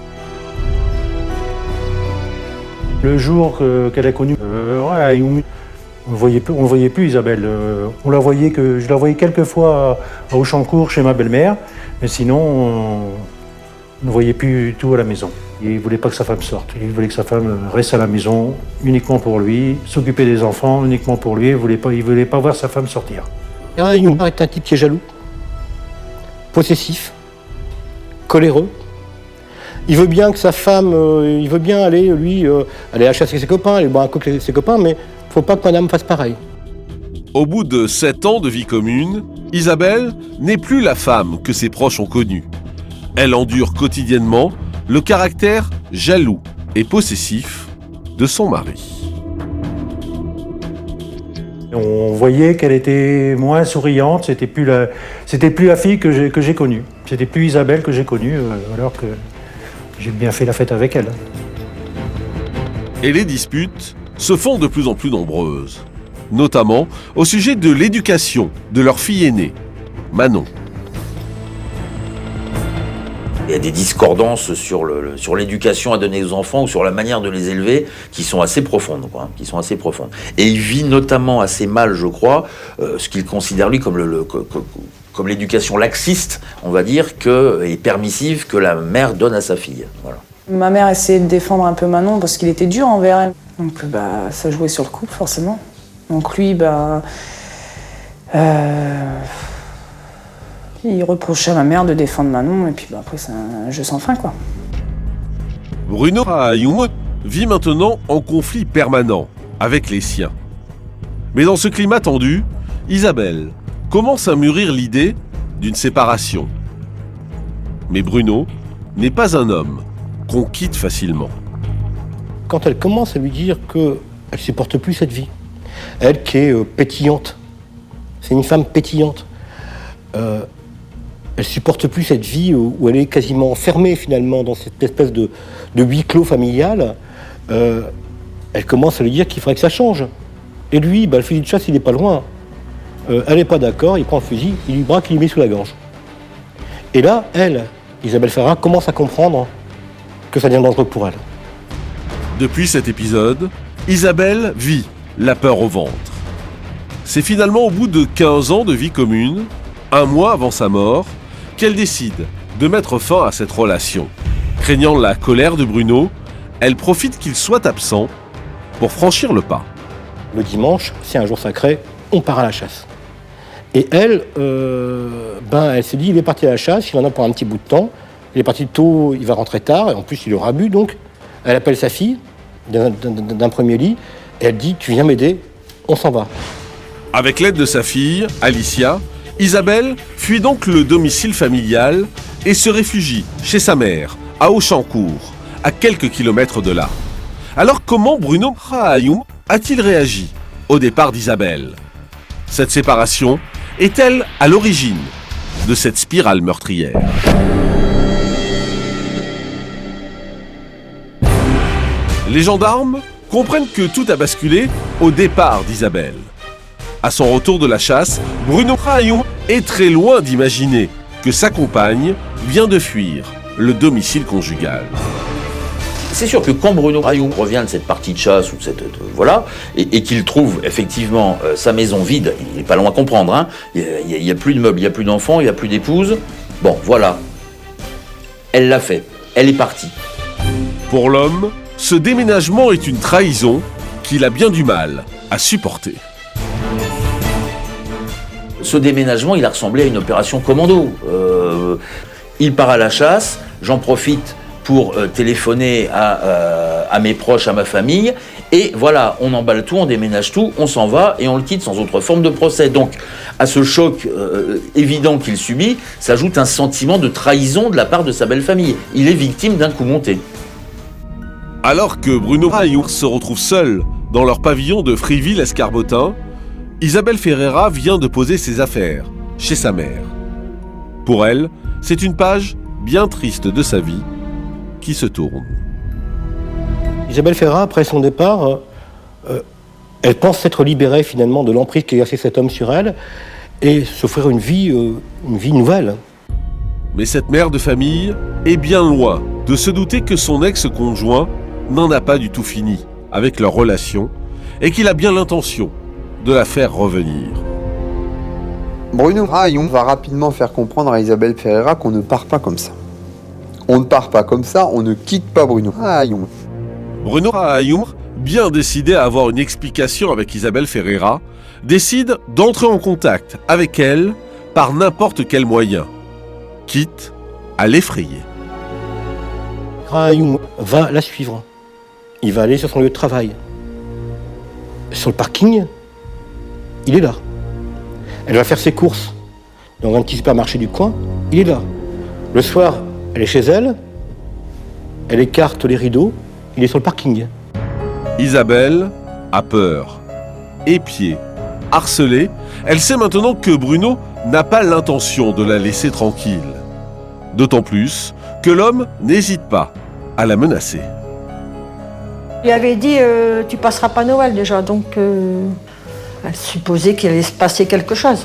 Le jour qu'elle a connu, on ne voyait plus Isabelle. Je la voyais quelques fois à Auchancourt chez ma belle-mère, mais sinon on ne voyait plus tout à la maison. Il ne voulait pas que sa femme sorte, il voulait que sa femme reste à la maison uniquement pour lui, s'occuper des enfants uniquement pour lui, il ne voulait pas voir sa femme sortir.
Ayoum est un type qui est jaloux, possessif, coléreux. Il veut bien que sa femme, il veut bien aller, lui, aller à la chasse avec ses copains, aller boire un coup avec ses copains, mais il ne faut pas que madame fasse pareil.
Au bout de 7 ans de vie commune, Isabelle n'est plus la femme que ses proches ont connue. Elle endure quotidiennement le caractère jaloux et possessif de son mari.
On voyait qu'elle était moins souriante, c'était plus la fille que j'ai connue. C'était plus Isabelle que j'ai connue, alors que j'ai bien fait la fête avec elle.
Et les disputes se font de plus en plus nombreuses, notamment au sujet de l'éducation de leur fille aînée, Manon.
Il y a des discordances sur l'éducation à donner aux enfants ou sur la manière de les élever qui sont assez profondes, Et il vit notamment assez mal, je crois, ce qu'il considère lui comme l'éducation laxiste, on va dire, et permissive que la mère donne à sa fille. Voilà.
Ma mère essayait de défendre un peu Manon parce qu'il était dur envers elle. Donc ça jouait sur le couple forcément. Donc lui, il reprochait à ma mère de défendre Manon, et puis après, c'est un jeu sans fin, quoi.
Bruno Ayoum vit maintenant en conflit permanent avec les siens. Mais dans ce climat tendu, Isabelle commence à mûrir l'idée d'une séparation. Mais Bruno n'est pas un homme qu'on quitte facilement.
quand elle commence à lui dire qu'elle ne supporte plus cette vie, elle qui est pétillante, c'est une femme pétillante, elle ne supporte plus cette vie où elle est quasiment enfermée finalement dans cette espèce de huis clos familial, elle commence à lui dire qu'il faudrait que ça change. Et lui, le fusil de chasse, il n'est pas loin. Elle n'est pas d'accord, il prend le fusil, il lui braque, il lui met sous la gorge. Et là, Isabelle Ferreira, commence à comprendre que ça devient dangereux pour elle.
Depuis cet épisode, Isabelle vit la peur au ventre. C'est finalement au bout de 15 ans de vie commune, un mois avant sa mort, qu'elle décide de mettre fin à cette relation. Craignant la colère de Bruno, elle profite qu'il soit absent pour franchir le pas.
Le dimanche, c'est un jour sacré, on part à la chasse. Et elle se dit, il est parti à la chasse, il en a pour un petit bout de temps, il est parti tôt, il va rentrer tard, et en plus il aura bu, donc elle appelle sa fille d'un premier lit, et elle dit, tu viens m'aider, on s'en va.
Avec l'aide de sa fille, Alicia, Isabelle fuit donc le domicile familial et se réfugie chez sa mère, à Auchancourt, à quelques kilomètres de là. Alors comment Bruno Rahayoum a-t-il réagi au départ d'Isabelle? Cette séparation est-elle à l'origine de cette spirale meurtrière? Les gendarmes comprennent que tout a basculé au départ d'Isabelle. À son retour de la chasse, Bruno Rahayoum est très loin d'imaginer que sa compagne vient de fuir le domicile conjugal.
C'est sûr que quand Bruno Rahayoum revient de cette partie de chasse ou de cette et qu'il trouve effectivement sa maison vide, il n'est pas loin à comprendre. Hein, il n'y a plus de meubles, il n'y a plus d'enfants, il n'y a plus d'épouse. Bon, voilà. Elle l'a fait. Elle est partie.
Pour l'homme, ce déménagement est une trahison qu'il a bien du mal à supporter.
Ce déménagement, il a ressemblé à une opération commando. Il part à la chasse, j'en profite pour téléphoner à mes proches, à ma famille, et voilà, on emballe tout, on déménage tout, on s'en va et on le quitte sans autre forme de procès. Donc, à ce choc évident qu'il subit, s'ajoute un sentiment de trahison de la part de sa belle famille. Il est victime d'un coup monté.
Alors que Bruno Rahayoum se retrouve seul dans leur pavillon de Friville-Escarbotin, Isabelle Ferreira vient de poser ses affaires chez sa mère. Pour elle, c'est une page bien triste de sa vie qui se tourne.
Isabelle Ferreira, après son départ, elle pense s'être libérée finalement de l'emprise qu'exerçait cet homme sur elle et s'offrir une vie nouvelle.
Mais cette mère de famille est bien loin de se douter que son ex-conjoint n'en a pas du tout fini avec leur relation et qu'il a bien l'intention de la faire revenir.
Bruno Rahayoum va rapidement faire comprendre à Isabelle Ferreira qu'on ne part pas comme ça. On ne part pas comme ça, on ne quitte pas Bruno Rahayoum.
Bruno Rahayoum, bien décidé à avoir une explication avec Isabelle Ferreira, décide d'entrer en contact avec elle par n'importe quel moyen, quitte à l'effrayer.
Rahayoum va la suivre. Il va aller sur son lieu de travail. Sur le parking, il est là. Elle va faire ses courses dans un petit supermarché du coin, il est là. Le soir, elle est chez elle, elle écarte les rideaux, il est sur le parking.
Isabelle a peur, épiée, harcelée. Elle sait maintenant que Bruno n'a pas l'intention de la laisser tranquille. D'autant plus que l'homme n'hésite pas à la menacer.
Il avait dit tu passeras pas Noël déjà, donc elle supposait qu'il allait se passer quelque chose.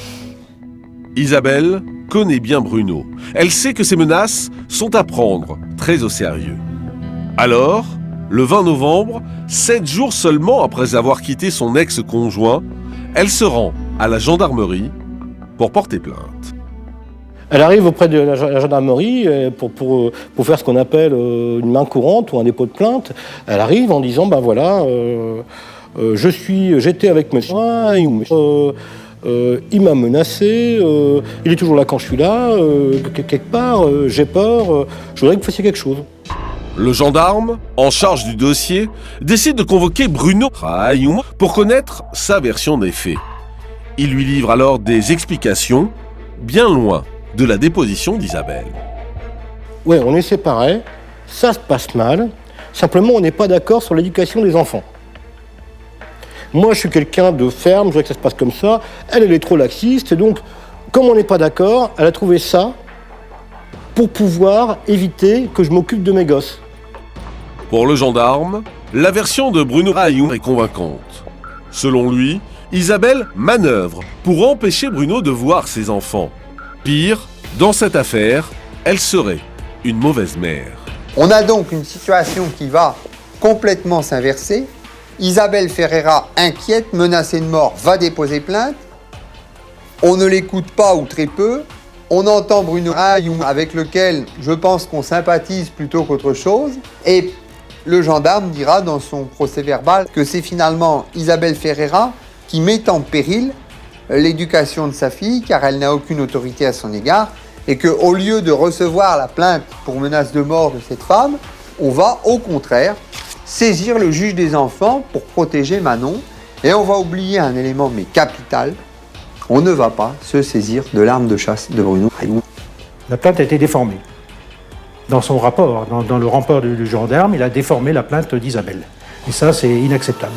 Isabelle connaît bien Bruno. Elle sait que ces menaces sont à prendre très au sérieux. Alors, le 20 novembre, 7 jours seulement après avoir quitté son ex-conjoint, elle se rend à la gendarmerie pour porter plainte.
Elle arrive auprès de la gendarmerie pour faire ce qu'on appelle une main courante ou un dépôt de plainte. Elle arrive en disant, j'étais avec monsieur Rahayoum, il m'a menacé, il est toujours là quand je suis là, quelque part, j'ai peur, je voudrais que vous fassiez quelque chose.
Le gendarme, en charge du dossier, décide de convoquer Bruno Rahayoum pour connaître sa version des faits. Il lui livre alors des explications bien loin de la déposition d'Isabelle.
Ouais, on est séparés, ça se passe mal, Simplement, on n'est pas d'accord sur l'éducation des enfants. Moi, je suis quelqu'un de ferme, je voudrais que ça se passe comme ça. Elle est trop laxiste, et donc, comme on n'est pas d'accord, elle a trouvé ça pour pouvoir éviter que je m'occupe de mes gosses.
Pour le gendarme, la version de Bruno Raillon est convaincante. Selon lui, Isabelle manœuvre pour empêcher Bruno de voir ses enfants. Pire, dans cette affaire, elle serait une mauvaise mère.
On a donc une situation qui va complètement s'inverser. Isabelle Ferreira, inquiète, menacée de mort, va déposer plainte. On ne l'écoute pas ou très peu. On entend Bruno Raillon, avec lequel je pense qu'on sympathise plutôt qu'autre chose. Et le gendarme dira dans son procès-verbal que c'est finalement Isabelle Ferreira qui met en péril l'éducation de sa fille, car elle n'a aucune autorité à son égard, et qu'au lieu de recevoir la plainte pour menace de mort de cette femme, on va au contraire saisir le juge des enfants pour protéger Manon, et on va oublier un élément mais capital, on ne va pas se saisir de l'arme de chasse de Bruno Raillon.
La plainte a été déformée. Dans son rapport, dans le rapport du gendarme, il a déformé la plainte d'Isabelle. Et ça, c'est inacceptable.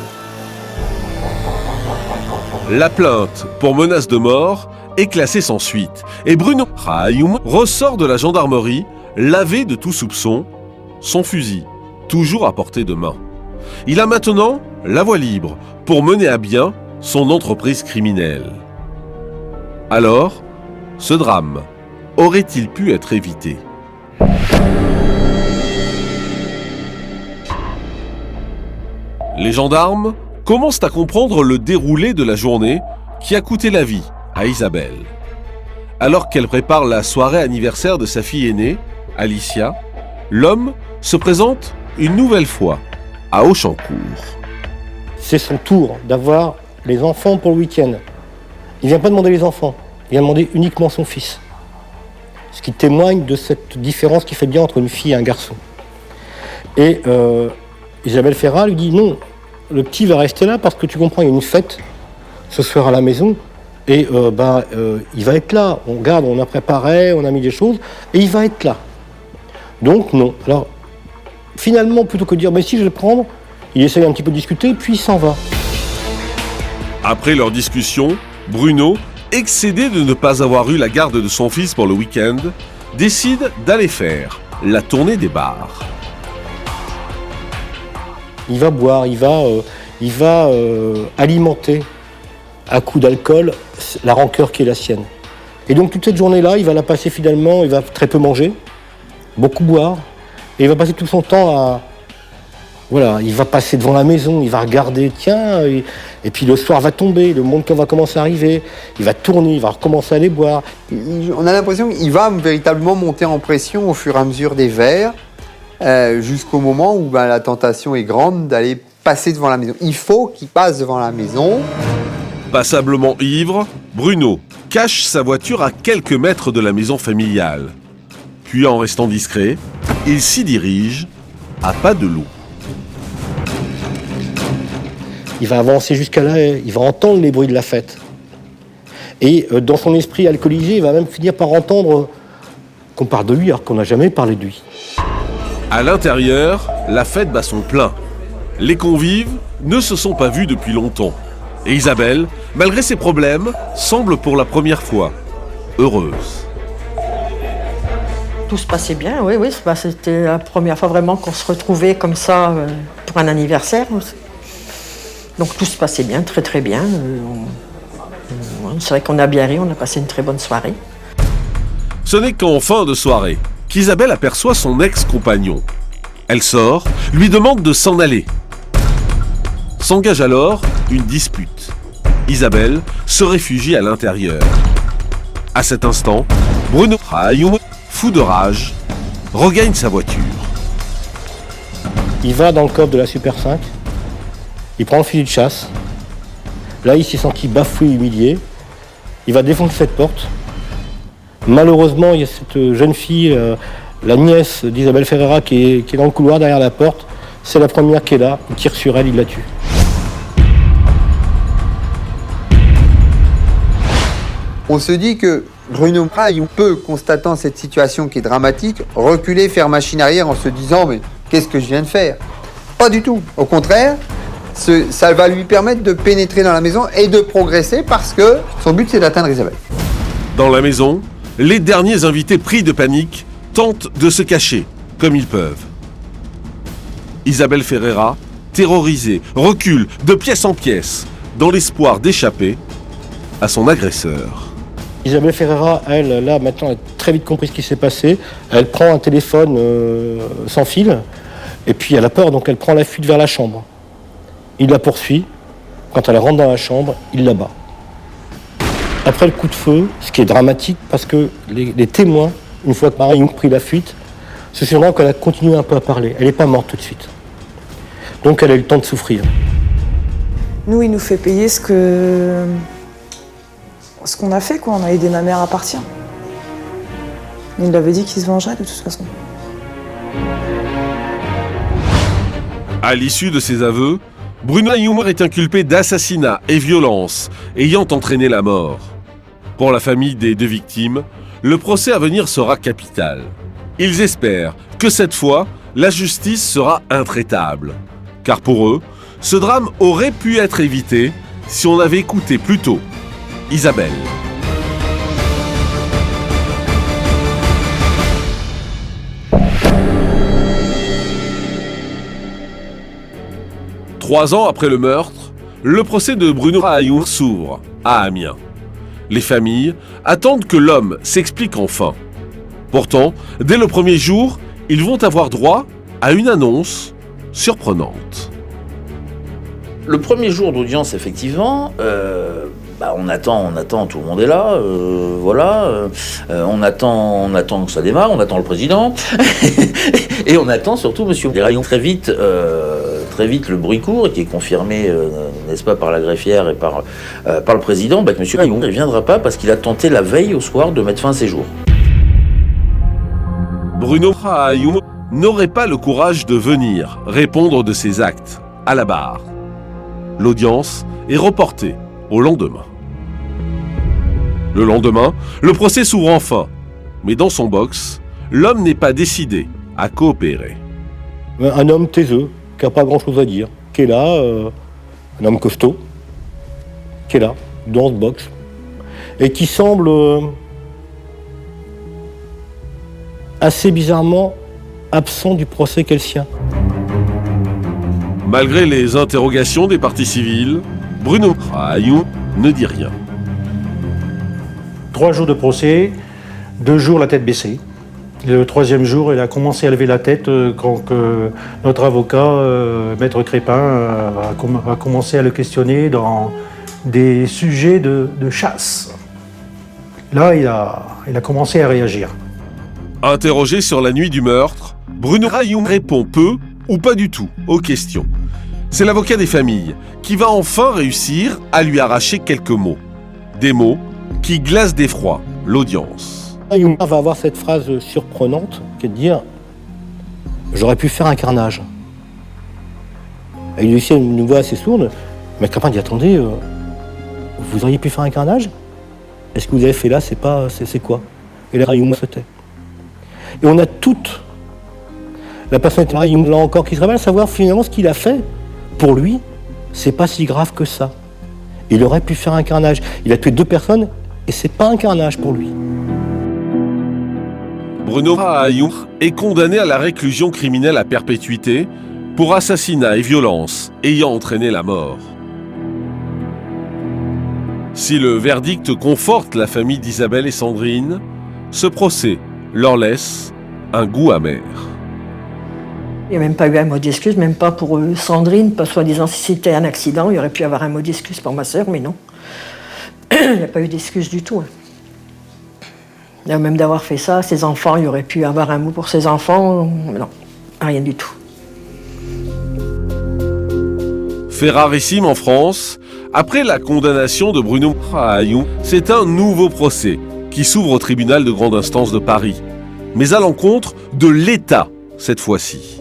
La plainte pour menace de mort est classée sans suite. Et Bruno Raillon ressort de la gendarmerie, lavé de tout soupçon, son fusil, toujours à portée de main. Il a maintenant la voie libre pour mener à bien son entreprise criminelle. Alors, ce drame aurait-il pu être évité ? Les gendarmes commencent à comprendre le déroulé de la journée qui a coûté la vie à Isabelle. Alors qu'elle prépare la soirée anniversaire de sa fille aînée, Alicia, l'homme se présente une nouvelle fois à Auchancourt.
C'est son tour d'avoir les enfants pour le week-end. Il ne vient pas demander les enfants, il vient demander uniquement son fils. Ce qui témoigne de cette différence qui fait bien entre une fille et un garçon. Et Isabelle Ferreira lui dit non, le petit va rester là parce que tu comprends, il y a une fête ce soir à la maison et il va être là. On regarde, on a préparé, on a mis des choses et il va être là. Donc non. Alors finalement, plutôt que de dire mais si je vais le prendre, il essaye un petit peu de discuter puis il s'en va.
Après leur discussion, Bruno, excédé de ne pas avoir eu la garde de son fils pour le week-end, décide d'aller faire la tournée des bars.
Il va boire, il va alimenter à coups d'alcool la rancœur qui est la sienne. Et donc toute cette journée-là, il va la passer finalement, il va très peu manger, beaucoup boire, et il va passer tout son temps à... Voilà, il va passer devant la maison, il va regarder, tiens, et puis le soir va tomber, le monde va commencer à arriver, il va tourner, il va recommencer à aller boire.
On a l'impression qu'il va véritablement monter en pression au fur et à mesure des verres, jusqu'au moment où la tentation est grande d'aller passer devant la maison. Il faut qu'il passe devant la maison.
Passablement ivre, Bruno cache sa voiture à quelques mètres de la maison familiale. Puis en restant discret, il s'y dirige à pas de loup.
Il va avancer jusqu'à là, il va entendre les bruits de la fête. Et dans son esprit alcoolisé, il va même finir par entendre qu'on parle de lui alors qu'on n'a jamais parlé de lui.
À l'intérieur, la fête bat son plein. Les convives ne se sont pas vus depuis longtemps. Et Isabelle, malgré ses problèmes, semble pour la première fois heureuse.
Tout se passait bien, oui, c'était la première fois vraiment qu'on se retrouvait comme ça pour un anniversaire. Donc tout se passait bien, très très bien. C'est vrai qu'on a bien ri, on a passé une très bonne soirée.
Ce n'est qu'en fin de soirée qu'Isabelle aperçoit son ex-compagnon. Elle sort, lui demande de s'en aller. S'engage alors une dispute. Isabelle se réfugie à l'intérieur. À cet instant, Bruno Raillon, fou de rage, regagne sa voiture.
Il va dans le coffre de la Super 5, il prend le fusil de chasse. Là, il s'est senti bafoué, humilié. Il va défoncer cette porte. Malheureusement, il y a cette jeune fille, la nièce d'Isabelle Ferreira, qui est dans le couloir derrière la porte. C'est la première qui est là, il tire sur elle, il la tue.
On se dit que Bruno Raillon peut, constatant cette situation qui est dramatique, reculer, faire machine arrière en se disant « mais qu'est-ce que je viens de faire? Pas du tout. Au contraire, ça va lui permettre de pénétrer dans la maison et de progresser parce que son but, c'est d'atteindre Isabelle.
Dans la maison, les derniers invités pris de panique tentent de se cacher comme ils peuvent. Isabelle Ferreira, terrorisée, recule de pièce en pièce dans l'espoir d'échapper à son agresseur.
Isabelle Ferreira, elle, là, maintenant, a très vite compris ce qui s'est passé. Elle prend un téléphone sans fil, et puis elle a peur, donc elle prend la fuite vers la chambre. Il la poursuit. Quand elle rentre dans la chambre, il la bat. Après le coup de feu, ce qui est dramatique, parce que les témoins, une fois que Marie a pris la fuite, se souviennent qu'elle a continué un peu à parler. Elle n'est pas morte tout de suite. Donc elle a eu le temps de souffrir.
Nous, il nous fait payer ce qu'on a fait, quoi. On a aidé ma mère à partir. Il avait dit qu'il se vengerait de toute façon.
À l'issue de ses aveux, Bruno Ayoum est inculpé d'assassinat et violence ayant entraîné la mort. Pour la famille des deux victimes, le procès à venir sera capital. Ils espèrent que cette fois, la justice sera intraitable. Car pour eux, ce drame aurait pu être évité si on avait écouté plus tôt Isabelle. Trois ans après le meurtre, le procès de Bruno Ayoum s'ouvre à Amiens. Les familles attendent que l'homme s'explique enfin. Pourtant, dès le premier jour, ils vont avoir droit à une annonce surprenante.
Le premier jour d'audience, effectivement, on attend, tout le monde est là, on attend que ça démarre, on attend le président, et on attend surtout monsieur Ayoum. Très vite, le bruit court, qui est confirmé, n'est-ce pas, par la greffière et par le président, que monsieur Ayoum ne viendra pas parce qu'il a tenté la veille au soir de mettre fin à ses jours.
Bruno Ayoum n'aurait pas le courage de venir répondre de ses actes à la barre. L'audience est reportée au lendemain. Le lendemain, le procès s'ouvre enfin. Mais dans son box, l'homme n'est pas décidé à coopérer.
Un homme taiseux, qui n'a pas grand-chose à dire, qui est là, un homme costaud, qui est là, dans ce box, et qui semble assez bizarrement absent du procès qu'est le sien.
Malgré les interrogations des parties civiles, Bruno Ayoum ne dit rien.
3 jours de procès, 2 jours la tête baissée. Le 3e jour, il a commencé à lever la tête quand notre avocat, Maître Crépin, a commencé à le questionner dans des sujets de chasse. Là, il a commencé à réagir.
Interrogé sur la nuit du meurtre, Bruno Ayoum répond peu ou pas du tout aux questions. C'est l'avocat des familles qui va enfin réussir à lui arracher quelques mots. Des mots qui glacent d'effroi l'audience.
Ayoum va avoir cette phrase surprenante qui est de dire « J'aurais pu faire un carnage ». Il lui dit une voix assez sourde, mais Crépin dit « Attendez, vous auriez pu faire un carnage? Est-ce que vous avez fait là, c'est quoi ?» Et là, Ayoum se tait. Et on a toute la personnalité d'Ayoum là encore qui se révèle, savoir finalement ce qu'il a fait. Pour lui, c'est pas si grave que ça. Il aurait pu faire un carnage. Il a tué 2 personnes et c'est pas un carnage pour lui.
Bruno Ayoum est condamné à la réclusion criminelle à perpétuité pour assassinat et violence ayant entraîné la mort. Si le verdict conforte la famille d'Isabelle et Sandrine, ce procès leur laisse un goût amer.
Il n'y a même pas eu un mot d'excuse, même pas pour Sandrine, pas soi-disant si c'était un accident, il y aurait pu avoir un mot d'excuse pour ma sœur, mais non. Il n'y a pas eu d'excuse du tout. Même d'avoir fait ça, ses enfants, il y aurait pu avoir un mot pour ses enfants, non, rien du tout.
Fait rarissime en France, après la condamnation de Bruno Ayoum, c'est un nouveau procès qui s'ouvre au tribunal de grande instance de Paris, mais à l'encontre de l'État cette fois-ci.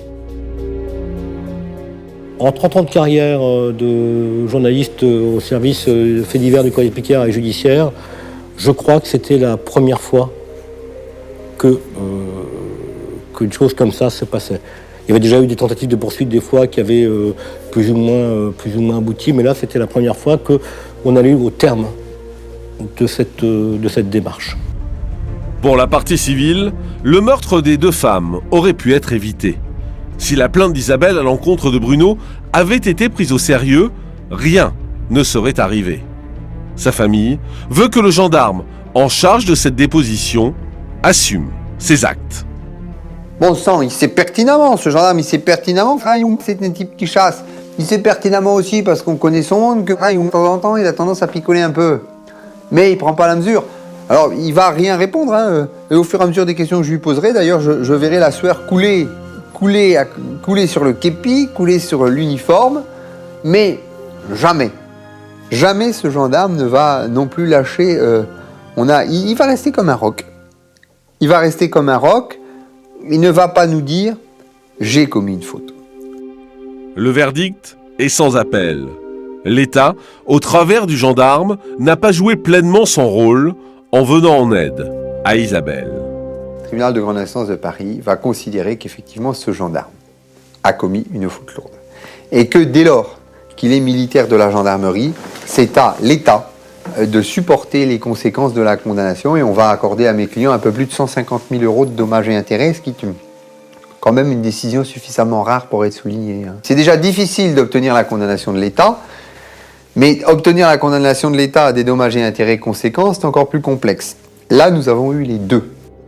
En 30 ans de carrière de journaliste au service faits divers du Courrier Picard et judiciaire, je crois que c'était la première fois qu'une chose comme ça se passait. Il y avait déjà eu des tentatives de poursuite des fois qui avaient plus ou moins abouti, mais là c'était la première fois qu'on allait au terme de cette démarche.
Pour la partie civile, le meurtre des 2 femmes aurait pu être évité. Si la plainte d'Isabelle à l'encontre de Bruno avait été prise au sérieux, rien ne serait arrivé. Sa famille veut que le gendarme en charge de cette déposition assume ses actes.
Bon sang, il sait pertinemment, ce gendarme, il sait pertinemment que c'est un type qui chasse. Il sait pertinemment aussi, parce qu'on connaît son monde, que de temps en temps, il a tendance à picoler un peu. Mais il prend pas la mesure. Alors, il va rien répondre, hein. Et au fur et à mesure des questions que je lui poserai, d'ailleurs, je verrai la sueur couler sur le képi, couler sur l'uniforme, mais jamais ce gendarme ne va non plus lâcher. Il va rester comme un roc. Il va rester comme un roc. Il ne va pas nous dire « j'ai commis une faute ».
Le verdict est sans appel. L'État, au travers du gendarme, n'a pas joué pleinement son rôle en venant en aide à Isabelle.
Le tribunal de grande instance de Paris va considérer qu'effectivement ce gendarme a commis une faute lourde. Et que dès lors qu'il est militaire de la gendarmerie, c'est à l'État de supporter les conséquences de la condamnation, et on va accorder à mes clients un peu plus de 150 000 € de dommages et intérêts, ce qui est quand même une décision suffisamment rare pour être soulignée. C'est déjà difficile d'obtenir la condamnation de l'État, mais obtenir la condamnation de l'État à des dommages et intérêts conséquents, c'est encore plus complexe. Là, nous avons eu les deux.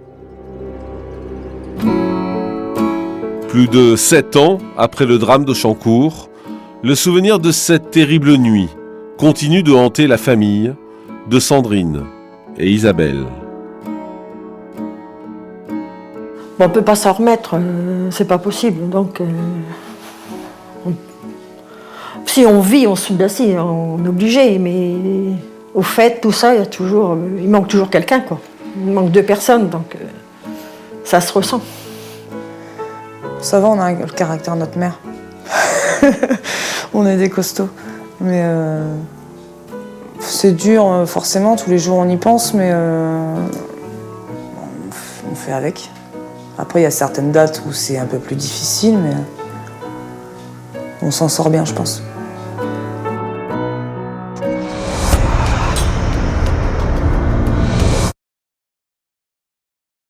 Plus de 7 ans après le drame d'Auchancourt, le souvenir de cette terrible nuit continue de hanter la famille de Sandrine et Isabelle.
On ne peut pas s'en remettre, c'est pas possible. Donc, si on vit, on est obligé, mais au fait, tout ça, il manque toujours quelqu'un, quoi. Il manque 2 personnes, donc ça se ressent.
Ça va, on a le caractère de notre mère. On est des costauds. Mais c'est dur, forcément, tous les jours on y pense, mais on fait avec. Après, il y a certaines dates où c'est un peu plus difficile, mais on s'en sort bien, je pense.